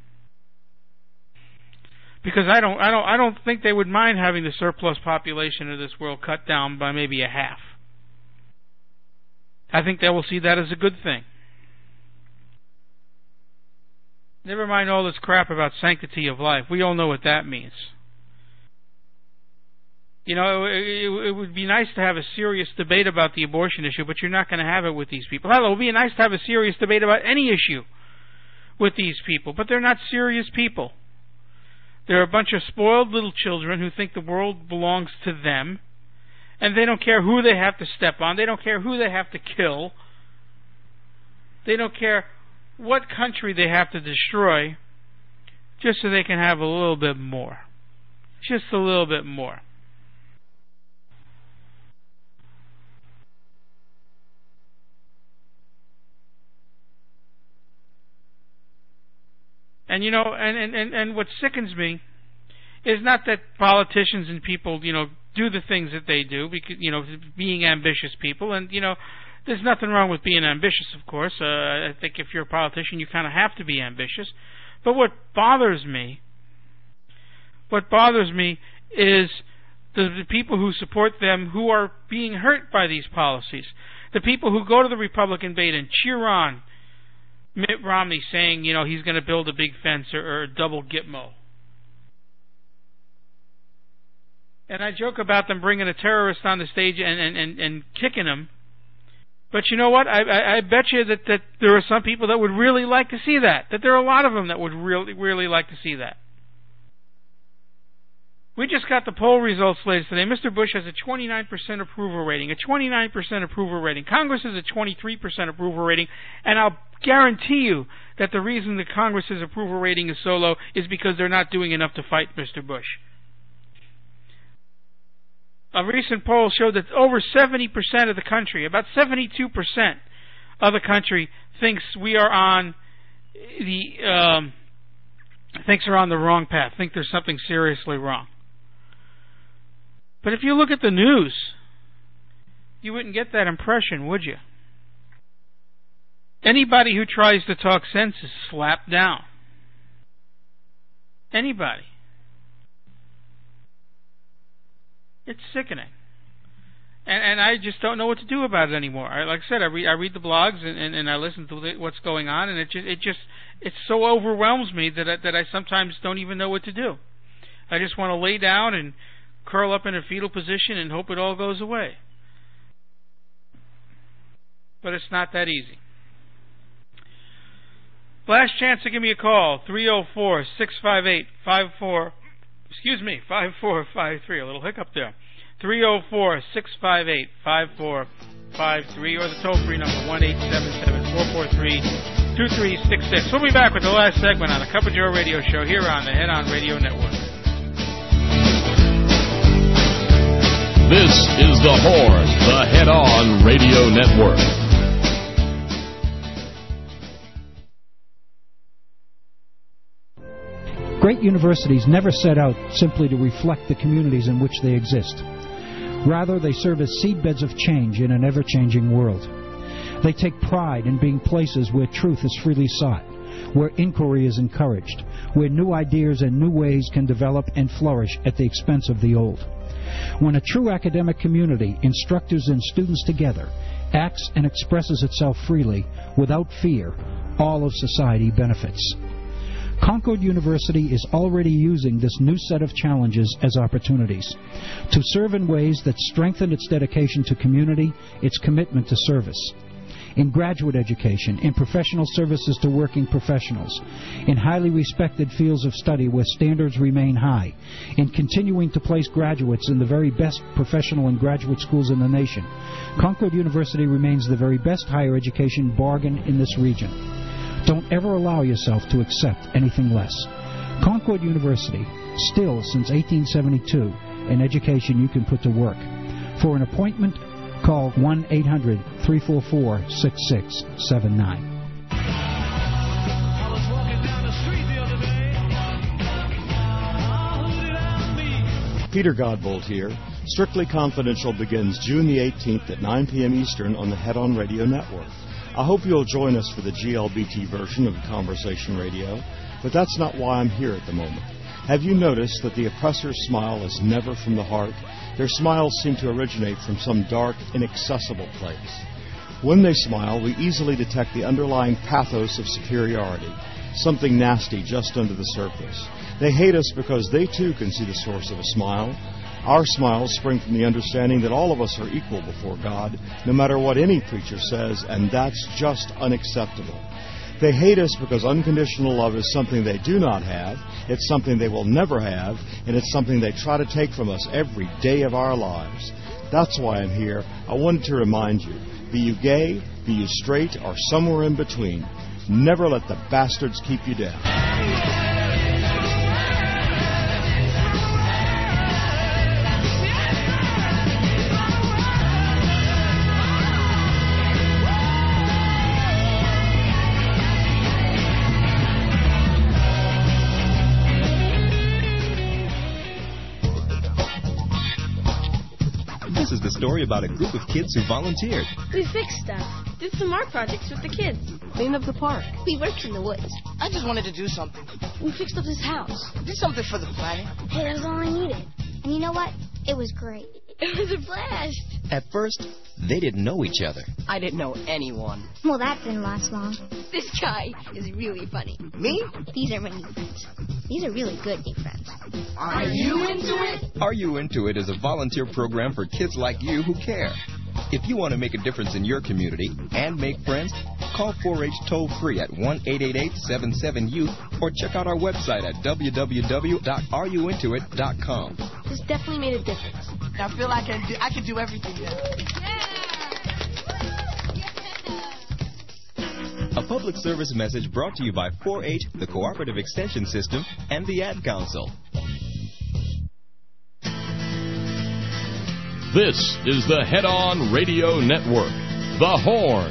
Because I don't I don't I don't think they would mind having the surplus population of this world cut down by maybe a half. I think they will see that as a good thing. Never mind all this crap about sanctity of life. We all know what that means. You know, it, it, it would be nice to have a serious debate about the abortion issue, but you're not going to have it with these people. Hell, it would be nice to have a serious debate about any issue with these people, but they're not serious people. They're a bunch of spoiled little children who think the world belongs to them, and they don't care who they have to step on. They don't care who they have to kill. They don't care what country they have to destroy just so they can have a little bit more. Just a little bit more. And you know, and, and, and, and what sickens me is not that politicians and people, you know, do the things that they do, because, you know, being ambitious people, and, you know, there's nothing wrong with being ambitious, of course. Uh, I think if you're a politician, you kind of have to be ambitious. But what bothers me, what bothers me is the, the people who support them who are being hurt by these policies. The people who go to the Republican debate and cheer on Mitt Romney saying, you know, he's going to build a big fence or, or a double Gitmo. And I joke about them bringing a terrorist on the stage and, and, and, and kicking him. But you know what? I, I, I bet you that, that there are some people that would really like to see that. That there are a lot of them that would really, really like to see that. We just got the poll results latest today. Mister Bush has a twenty-nine percent approval rating. A twenty-nine percent approval rating. Congress has a twenty-three percent approval rating. And I'll guarantee you that the reason the Congress's approval rating is so low is because they're not doing enough to fight Mister Bush. A recent poll showed that over seventy percent of the country, about seventy-two percent of the country, thinks we are on the um, thinks we're on the wrong path. Think there's something seriously wrong. But if you look at the news, you wouldn't get that impression, would you? Anybody who tries to talk sense is slapped down. Anybody. It's sickening. And and I just don't know what to do about it anymore. I, like I said, I read I read the blogs and, and, and I listen to what's going on, and it just it just it so overwhelms me that I, that I sometimes don't even know what to do. I just want to lay down and curl up in a fetal position and hope it all goes away. But it's not that easy. Last chance to give me a call, three oh four, six five eight, five four excuse me, five four five three, a little hiccup there. three oh four, six five eight, five four five three, or the toll-free number one eight seven seven, four four three, two three six six. We'll be back with the last segment on the Cup of Joe radio show here on the Head On Radio Network. This is The Horn, the Head On Radio Network. Great universities never set out simply to reflect the communities in which they exist. Rather, they serve as seedbeds of change in an ever-changing world. They take pride in being places where truth is freely sought, where inquiry is encouraged, where new ideas and new ways can develop and flourish at the expense of the old. When a true academic community, instructors and students together, acts and expresses itself freely, without fear, all of society benefits. Concord University is already using this new set of challenges as opportunities to serve in ways that strengthen its dedication to community, its commitment to service. In graduate education, in professional services to working professionals, in highly respected fields of study where standards remain high, in continuing to place graduates in the very best professional and graduate schools in the nation, Concord University remains the very best higher education bargain in this region. Don't ever allow yourself to accept anything less. Concord University, still since eighteen seventy-two, an education you can put to work. For an appointment, call one eight hundred, three four four, six six seven nine. Peter Godbold here. Strictly Confidential begins June the eighteenth at nine p.m. Eastern on the Head On Radio Network. I hope you'll join us for the G L B T version of Conversation Radio, but that's not why I'm here at the moment. Have you noticed that the oppressor's smile is never from the heart? Their smiles seem to originate from some dark, inaccessible place. When they smile, we easily detect the underlying pathos of superiority, something nasty just under the surface. They hate us because they too can see the source of a smile. Our smiles spring from the understanding that all of us are equal before God, no matter what any preacher says, and that's just unacceptable. They hate us because unconditional love is something they do not have, it's something they will never have, and it's something they try to take from us every day of our lives. That's why I'm here. I wanted to remind you, be you gay, be you straight, or somewhere in between, never let the bastards keep you down. This is the story about a group of kids who volunteered. We fixed stuff, did some art projects with the kids, cleaned up the park. We worked in the woods. I just wanted to do something. We fixed up this house. Did something for the planet. Hey, that was all I needed. And you know what? It was great. It was a blast. At first, they didn't know each other. I didn't know anyone. Well, that didn't last long. This guy is really funny. Me? These are my new friends. These are really good new friends. Are you into it? Are You Into It is a volunteer program for kids like you who care. If you want to make a difference in your community and make friends, call four H toll-free at one eight eight eight, seven seven, youth or check out our website at w w w dot are you into it dot com. This definitely made a difference. I feel like I can do, I can do everything now. A public service message brought to you by four H, the Cooperative Extension System, and the Ad Council. This is the Head On Radio Network, The Horn.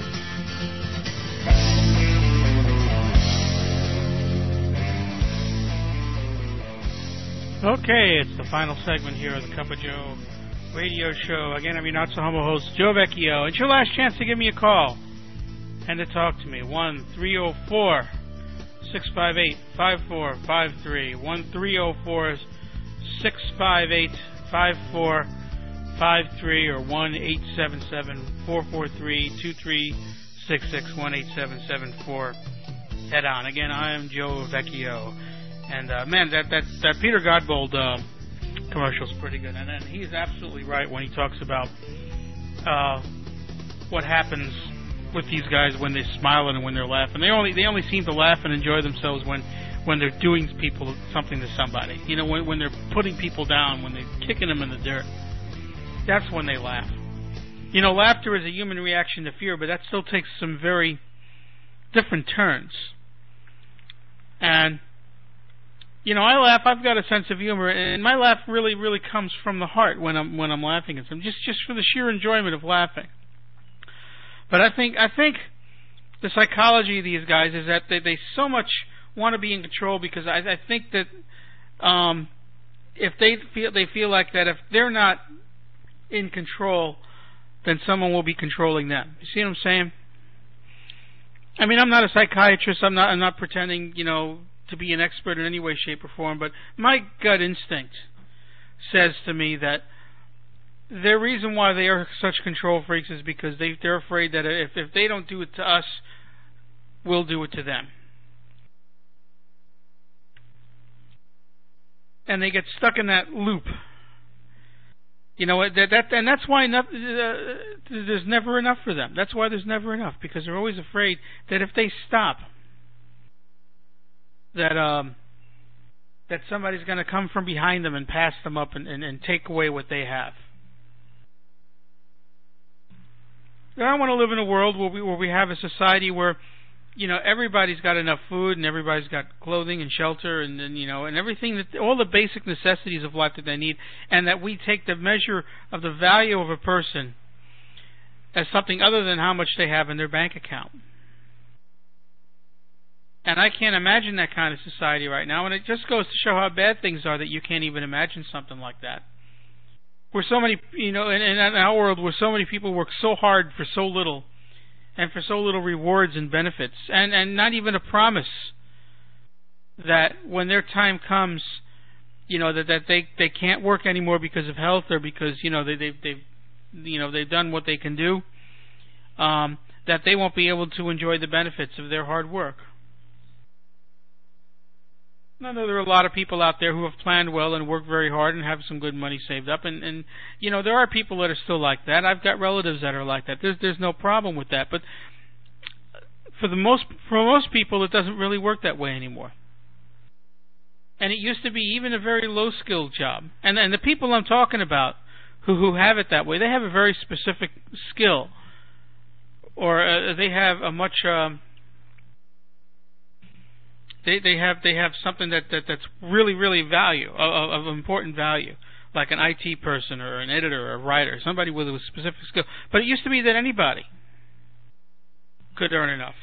Okay, it's the final segment here of the Cup of Joe radio show. Again, I'm your not-so-humble host, Joe Vecchio. It's your last chance to give me a call and to talk to me. one three oh four, six five eight, five four five three. one three oh four, six five eight, five four five three or one eight seven seven, four four three, two three six six, one eight seven seven four. Head On. Again, I am Joe Vecchio. And, uh, man, that, that, that Peter Godbold uh, commercial is pretty good. And, and he's absolutely right when he talks about uh, what happens with these guys when they're smiling and when they're laughing. They only they only seem to laugh and enjoy themselves when, when they're doing people something to somebody. You know, when, when they're putting people down, when they're kicking them in the dirt. That's when they laugh. You know, laughter is a human reaction to fear, but that still takes some very different turns. And, you know, I laugh. I've got a sense of humor, and my laugh really, really comes from the heart when I'm when I'm laughing at something, just just for the sheer enjoyment of laughing. But I think I think the psychology of these guys is that they, they so much want to be in control because I, I think that um, if they feel they feel like that if they're not in control, then someone will be controlling them. You see what I'm saying? I mean, I'm not a psychiatrist. I'm not. I'm not pretending, you know, to be an expert in any way, shape, or form. But my gut instinct says to me that the reason why they are such control freaks is because they they're afraid that if if they don't do it to us, we'll do it to them. And they get stuck in that loop. You know, that, that and that's why enough, uh, there's never enough for them. That's why there's never enough, because they're always afraid that if they stop, that um, that somebody's going to come from behind them and pass them up and, and, and take away what they have. I want to live in a world where we where we have a society where, you know, everybody's got enough food and everybody's got clothing and shelter and, and you know and everything that all the basic necessities of life that they need, and that we take the measure of the value of a person as something other than how much they have in their bank account. And I can't imagine that kind of society right now, and it just goes to show how bad things are that you can't even imagine something like that. Where so many, you know, in, in our world where so many people work so hard for so little, and for so little rewards and benefits, and, and not even a promise that when their time comes, you know, that, that they, they can't work anymore because of health or because, you know, they, they've, they've, you know, they've done what they can do, um, that they won't be able to enjoy the benefits of their hard work. I know there are a lot of people out there who have planned well and worked very hard and have some good money saved up, and, and you know, there are people that are still like that. I've got relatives that are like that. There's there's no problem with that, but for the most for most people, it doesn't really work that way anymore. And it used to be even a very low-skilled job. And and the people I'm talking about who who have it that way, they have a very specific skill, or uh, they have a much um, They they have they have something that, that that's really really value of, of important value, like an I T person or an editor or a writer, somebody with a specific skill. But it used to be that anybody could earn enough.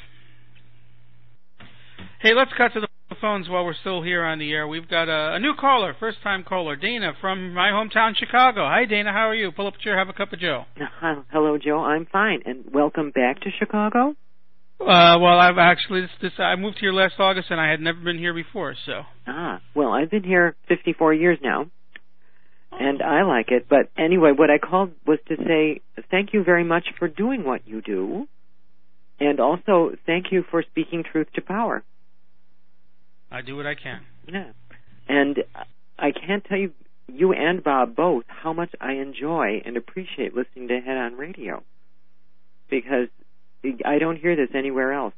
Hey, let's cut to the phones while we're still here on the air. We've got a, a new caller, first time caller, Dana from my hometown, Chicago. Hi, Dana. How are you? Pull up a chair, have a cup of Joe. Hello, Joe. I'm fine, and welcome back to Chicago. Uh, well, I've actually, this, this, I moved here last August, and I had never been here before, so. Ah, well, I've been here fifty-four years now, and I like it. But anyway, what I called was to say thank you very much for doing what you do, and also thank you for speaking truth to power. I do what I can. Yeah, and I can't tell you, you and Bob both, how much I enjoy and appreciate listening to Head On Radio, because I don't hear this anywhere else.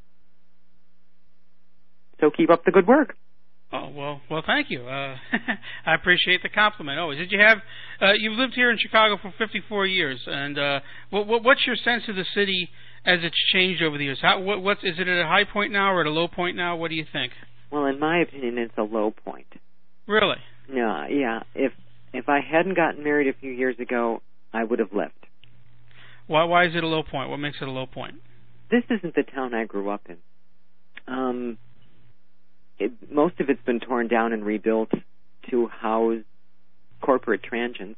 So keep up the good work. Oh, well, well, thank you. Uh, I appreciate the compliment. Always. Did you have, uh, you've lived here in Chicago for fifty-four years, and uh, what, what, what's your sense of the city as it's changed over the years? How, what, what's, is it at a high point now or at a low point now? What do you think? Well, in my opinion, it's a low point. Really? No, yeah. If if I hadn't gotten married a few years ago, I would have left. Why, why is it a low point? What makes it a low point? This isn't the town I grew up in. Um, it, most of it's been torn down and rebuilt to house corporate transients.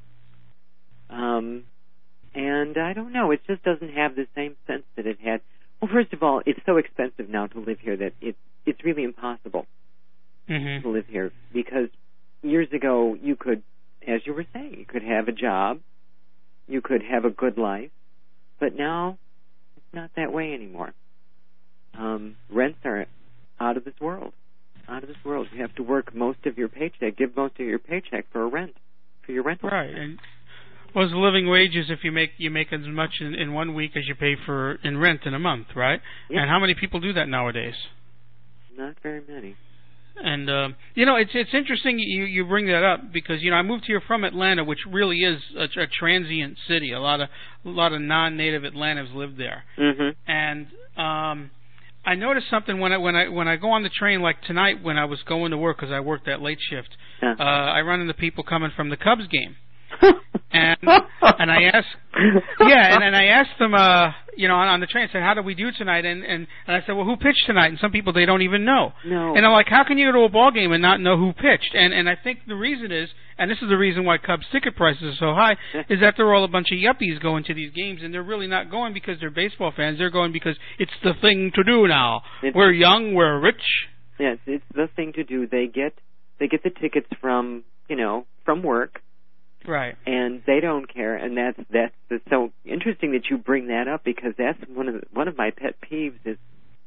Um, and I don't know, it just doesn't have the same sense that it had. Well, first of all, it's so expensive now to live here that it, it's really impossible mm-hmm. to live here, because years ago you could, as you were saying, you could have a job, you could have a good life, but now not that way anymore. Um, rents are out of this world. Out of this world. You have to work most of your paycheck, give most of your paycheck for a rent, for your rental. Right. And what's the living wages if you make you make as much in, in one week as you pay for in rent in a month, right? Yeah. And how many people do that nowadays? Not very many. And uh, you know, it's it's interesting you you bring that up, because you know I moved here from Atlanta, which really is a, a transient city. A lot of a lot of non-native Atlantans live there, mm-hmm. and um, I noticed something when I when I when I go on the train, like tonight when I was going to work, because I worked that late shift. Yeah. Uh, I run into people coming from the Cubs game, and and I asked, yeah, and, and I asked them, uh, you know, on, on the train, I said, how do we do tonight? And, and and I said, well, who pitched tonight? And some people, they don't even know. No. And I'm like, how can you go to a ball game and not know who pitched? And and I think the reason is, and this is the reason why Cubs ticket prices are so high, is that they're all a bunch of yuppies going to these games, and they're really not going because they're baseball fans. They're going because it's the thing to do now. It's, we're young, we're rich. Yes, it's the thing to do. They get they get the tickets from, you know, from work. Right. And they don't care, and that's that's, that's so interesting that you bring that up, because that's one of the, one of my pet peeves is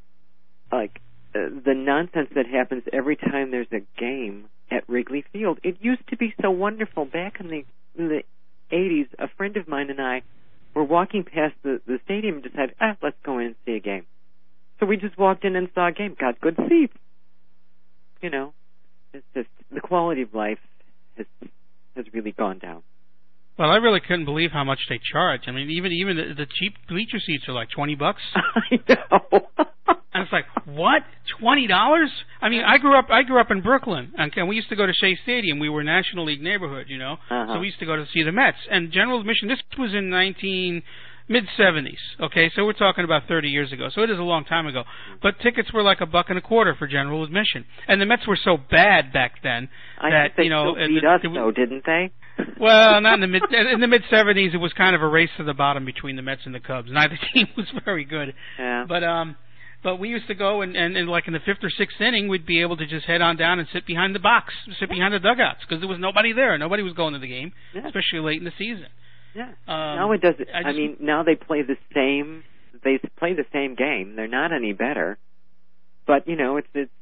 like uh, the nonsense that happens every time there's a game at Wrigley Field. It used to be so wonderful back in the in the eighties. A friend of mine and I were walking past the the stadium and decided, ah, let's go in and see a game. So we just walked in and saw a game, got good seats. You know, it's just the quality of life has has really gone down. Well, I really couldn't believe how much they charge. I mean, even even the, the cheap bleacher seats are like twenty bucks. I know. And it's like, what? Twenty dollars? I mean, I grew up I grew up in Brooklyn, and we used to go to Shea Stadium. We were National League neighborhood, you know. Uh-huh. So we used to go to see the Mets. And general admission, this was in nineteen mid seventies. Okay, so we're talking about thirty years ago. So it is a long time ago. But tickets were like a buck and a quarter for general admission. And the Mets were so bad back then I that think they you know still beat the, us the, though, didn't they? Well, not in the mid in the mid seventies. It was kind of a race to the bottom between the Mets and the Cubs. Neither team was very good. Yeah. But um, but we used to go and, and and like in the fifth or sixth inning, we'd be able to just head on down and sit behind the box, sit behind the dugouts, because there was nobody there. Nobody was going to the game, yeah. especially late in the season. Yeah. Um, now it doesn't. I, I mean, now they play the same. They play the same game. They're not any better. But you know, it's it's.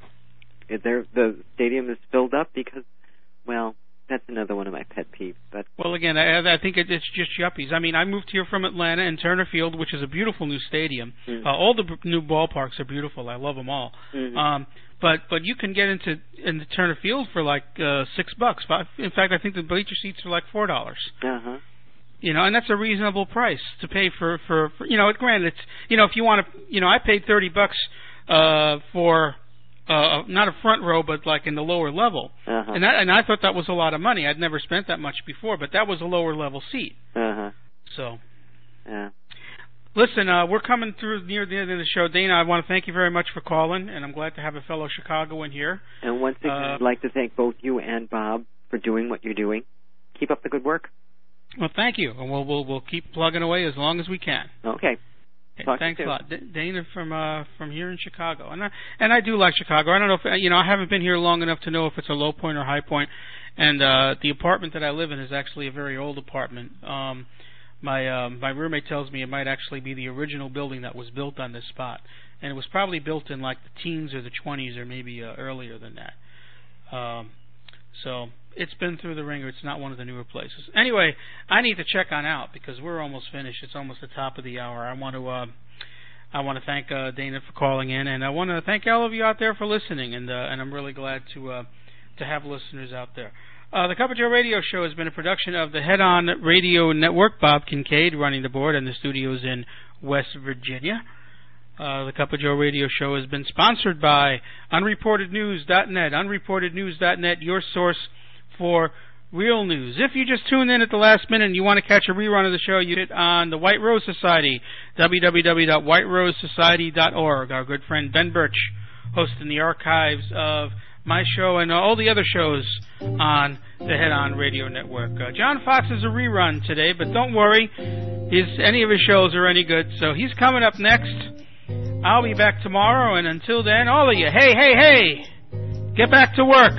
It, they're, the stadium is filled up because, well, that's another one of my pet peeves. But well, again, I, I think it, it's just yuppies. I mean, I moved here from Atlanta, and Turner Field, which is a beautiful new stadium. Mm-hmm. Uh, all the b- new ballparks are beautiful. I love them all. Mm-hmm. Um, but but you can get into into Turner Field for like uh, six bucks. In fact, I think the bleacher seats are like four dollars. Uh huh. You know, and that's a reasonable price to pay for, for, for you know, granted, it's, you know, if you want to, you know, I paid thirty bucks uh, for, uh, not a front row, but like in the lower level. Uh-huh. And, that, and I thought that was a lot of money. I'd never spent that much before, but that was a lower level seat. Uh-huh. So. Yeah. Listen, uh, we're coming through near the end of the show. Dana, I want to thank you very much for calling, and I'm glad to have a fellow Chicagoan here. And once again, uh, I'd like to thank both you and Bob for doing what you're doing. Keep up the good work. Well, thank you, and we'll we'll, we'll keep plugging away as long as we can. Okay. okay thanks a lot, D- Dana from uh, from here in Chicago, and I, and I do like Chicago. I don't know if you know. I haven't been here long enough to know if it's a low point or high point. And uh, the apartment that I live in is actually a very old apartment. Um, my uh, my roommate tells me it might actually be the original building that was built on this spot, and it was probably built in like the teens or the twenties or maybe uh, earlier than that. Um, so. It's been through the ringer. It's not one of the newer places. Anyway, I need to check on out because we're almost finished. It's almost the top of the hour. I want to uh, I want to thank uh, Dana for calling in, and I want to thank all of you out there for listening. And uh, and I'm really glad to uh, to have listeners out there. Uh, the Cup of Joe Radio Show has been a production of the Head On Radio Network. Bob Kincaid running the board, and the studios in West Virginia. Uh, the Cup of Joe Radio Show has been sponsored by unreported news dot net. unreported news dot net, your source for real news. If you just tuned in at the last minute and you want to catch a rerun of the show, you hit on the White Rose Society, w w w dot white rose society dot org. Our good friend Ben Birch hosting the archives of my show and all the other shows on the Head On Radio Network. Uh, John Fox is a rerun today, but don't worry, his, any of his shows are any good, so he's coming up next. I'll be back tomorrow, and until then, all of you, hey, hey, hey, get back to work.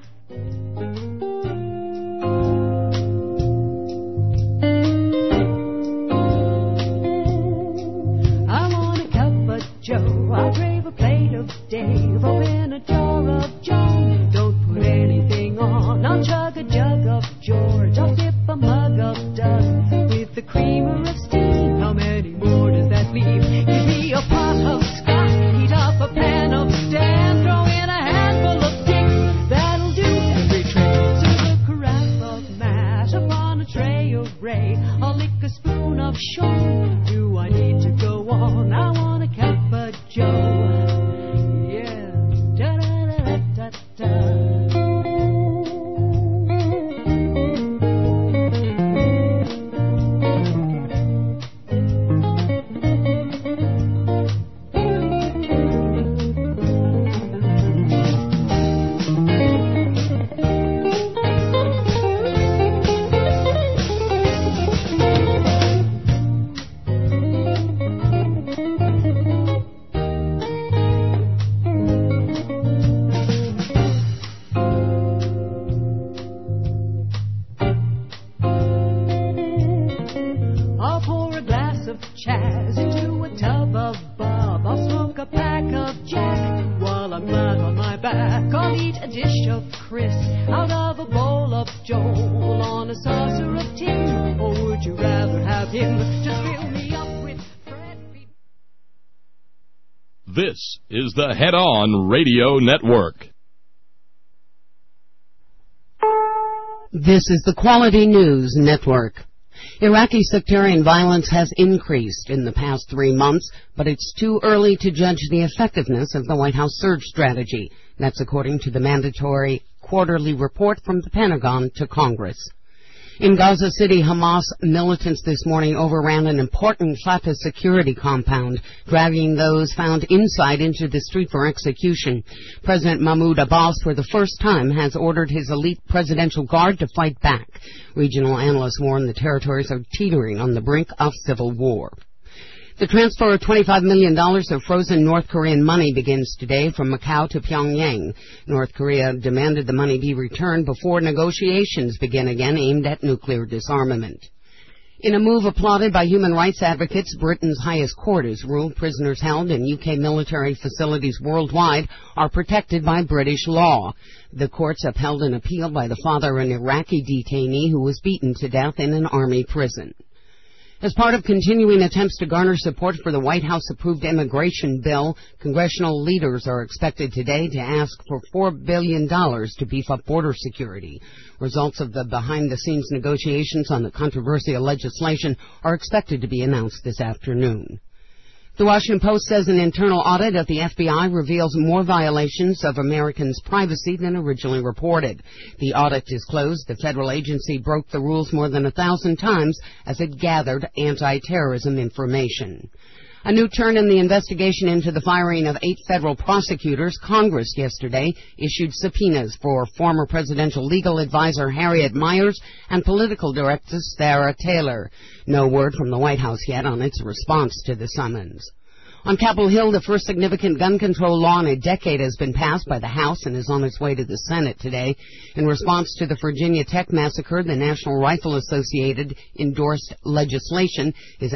Joe, I'll crave a plate of Dave, open a jar of Joe. Don't put anything on, I'll chug a jug of George. I'll sip a mug of Doug with the creamer of steam. How many more does that leave? Give me a pot of Scotch, heat up a pan of Stan, throw in a handful of Dick, that'll do every trick. Serve a carafe of mash upon a tray of Ray. I'll lick a spoon of Sean. Do I need to go on? I want a cup of Joe. Yeah. Da da da da da. dish of Chris, out of a bowl of Joel, on a saucer of tin? Or would you rather have him just fill me up with Fred? This is the Head On Radio Network. This is the Quality News Network. Iraqi sectarian violence has increased in the past three months, but it's too early to judge the effectiveness of the White House surge strategy. That's according to the mandatory quarterly report from the Pentagon to Congress. In Gaza City, Hamas militants this morning overran an important Fatah security compound, dragging those found inside into the street for execution. President Mahmoud Abbas, for the first time, has ordered his elite presidential guard to fight back. Regional analysts warn the territories are teetering on the brink of civil war. The transfer of twenty-five million dollars of frozen North Korean money begins today from Macau to Pyongyang. North Korea demanded the money be returned before negotiations begin again aimed at nuclear disarmament. In a move applauded by human rights advocates, Britain's highest court has ruled prisoners held in U K military facilities worldwide are protected by British law. The courts upheld an appeal by the father of an Iraqi detainee who was beaten to death in an army prison. As part of continuing attempts to garner support for the White House-approved immigration bill, congressional leaders are expected today to ask for four billion dollars to beef up border security. Results of the behind-the-scenes negotiations on the controversial legislation are expected to be announced this afternoon. The Washington Post says an internal audit of the F B I reveals more violations of Americans' privacy than originally reported. The audit disclosed the federal agency broke the rules more than a thousand times as it gathered anti-terrorism information. A new turn in the investigation into the firing of eight federal prosecutors. Congress yesterday issued subpoenas for former presidential legal advisor Harriet Miers and political director Sarah Taylor. No word from the White House yet on its response to the summons. On Capitol Hill, the first significant gun control law in a decade has been passed by the House and is on its way to the Senate today. In response to the Virginia Tech massacre, the National Rifle Association endorsed legislation is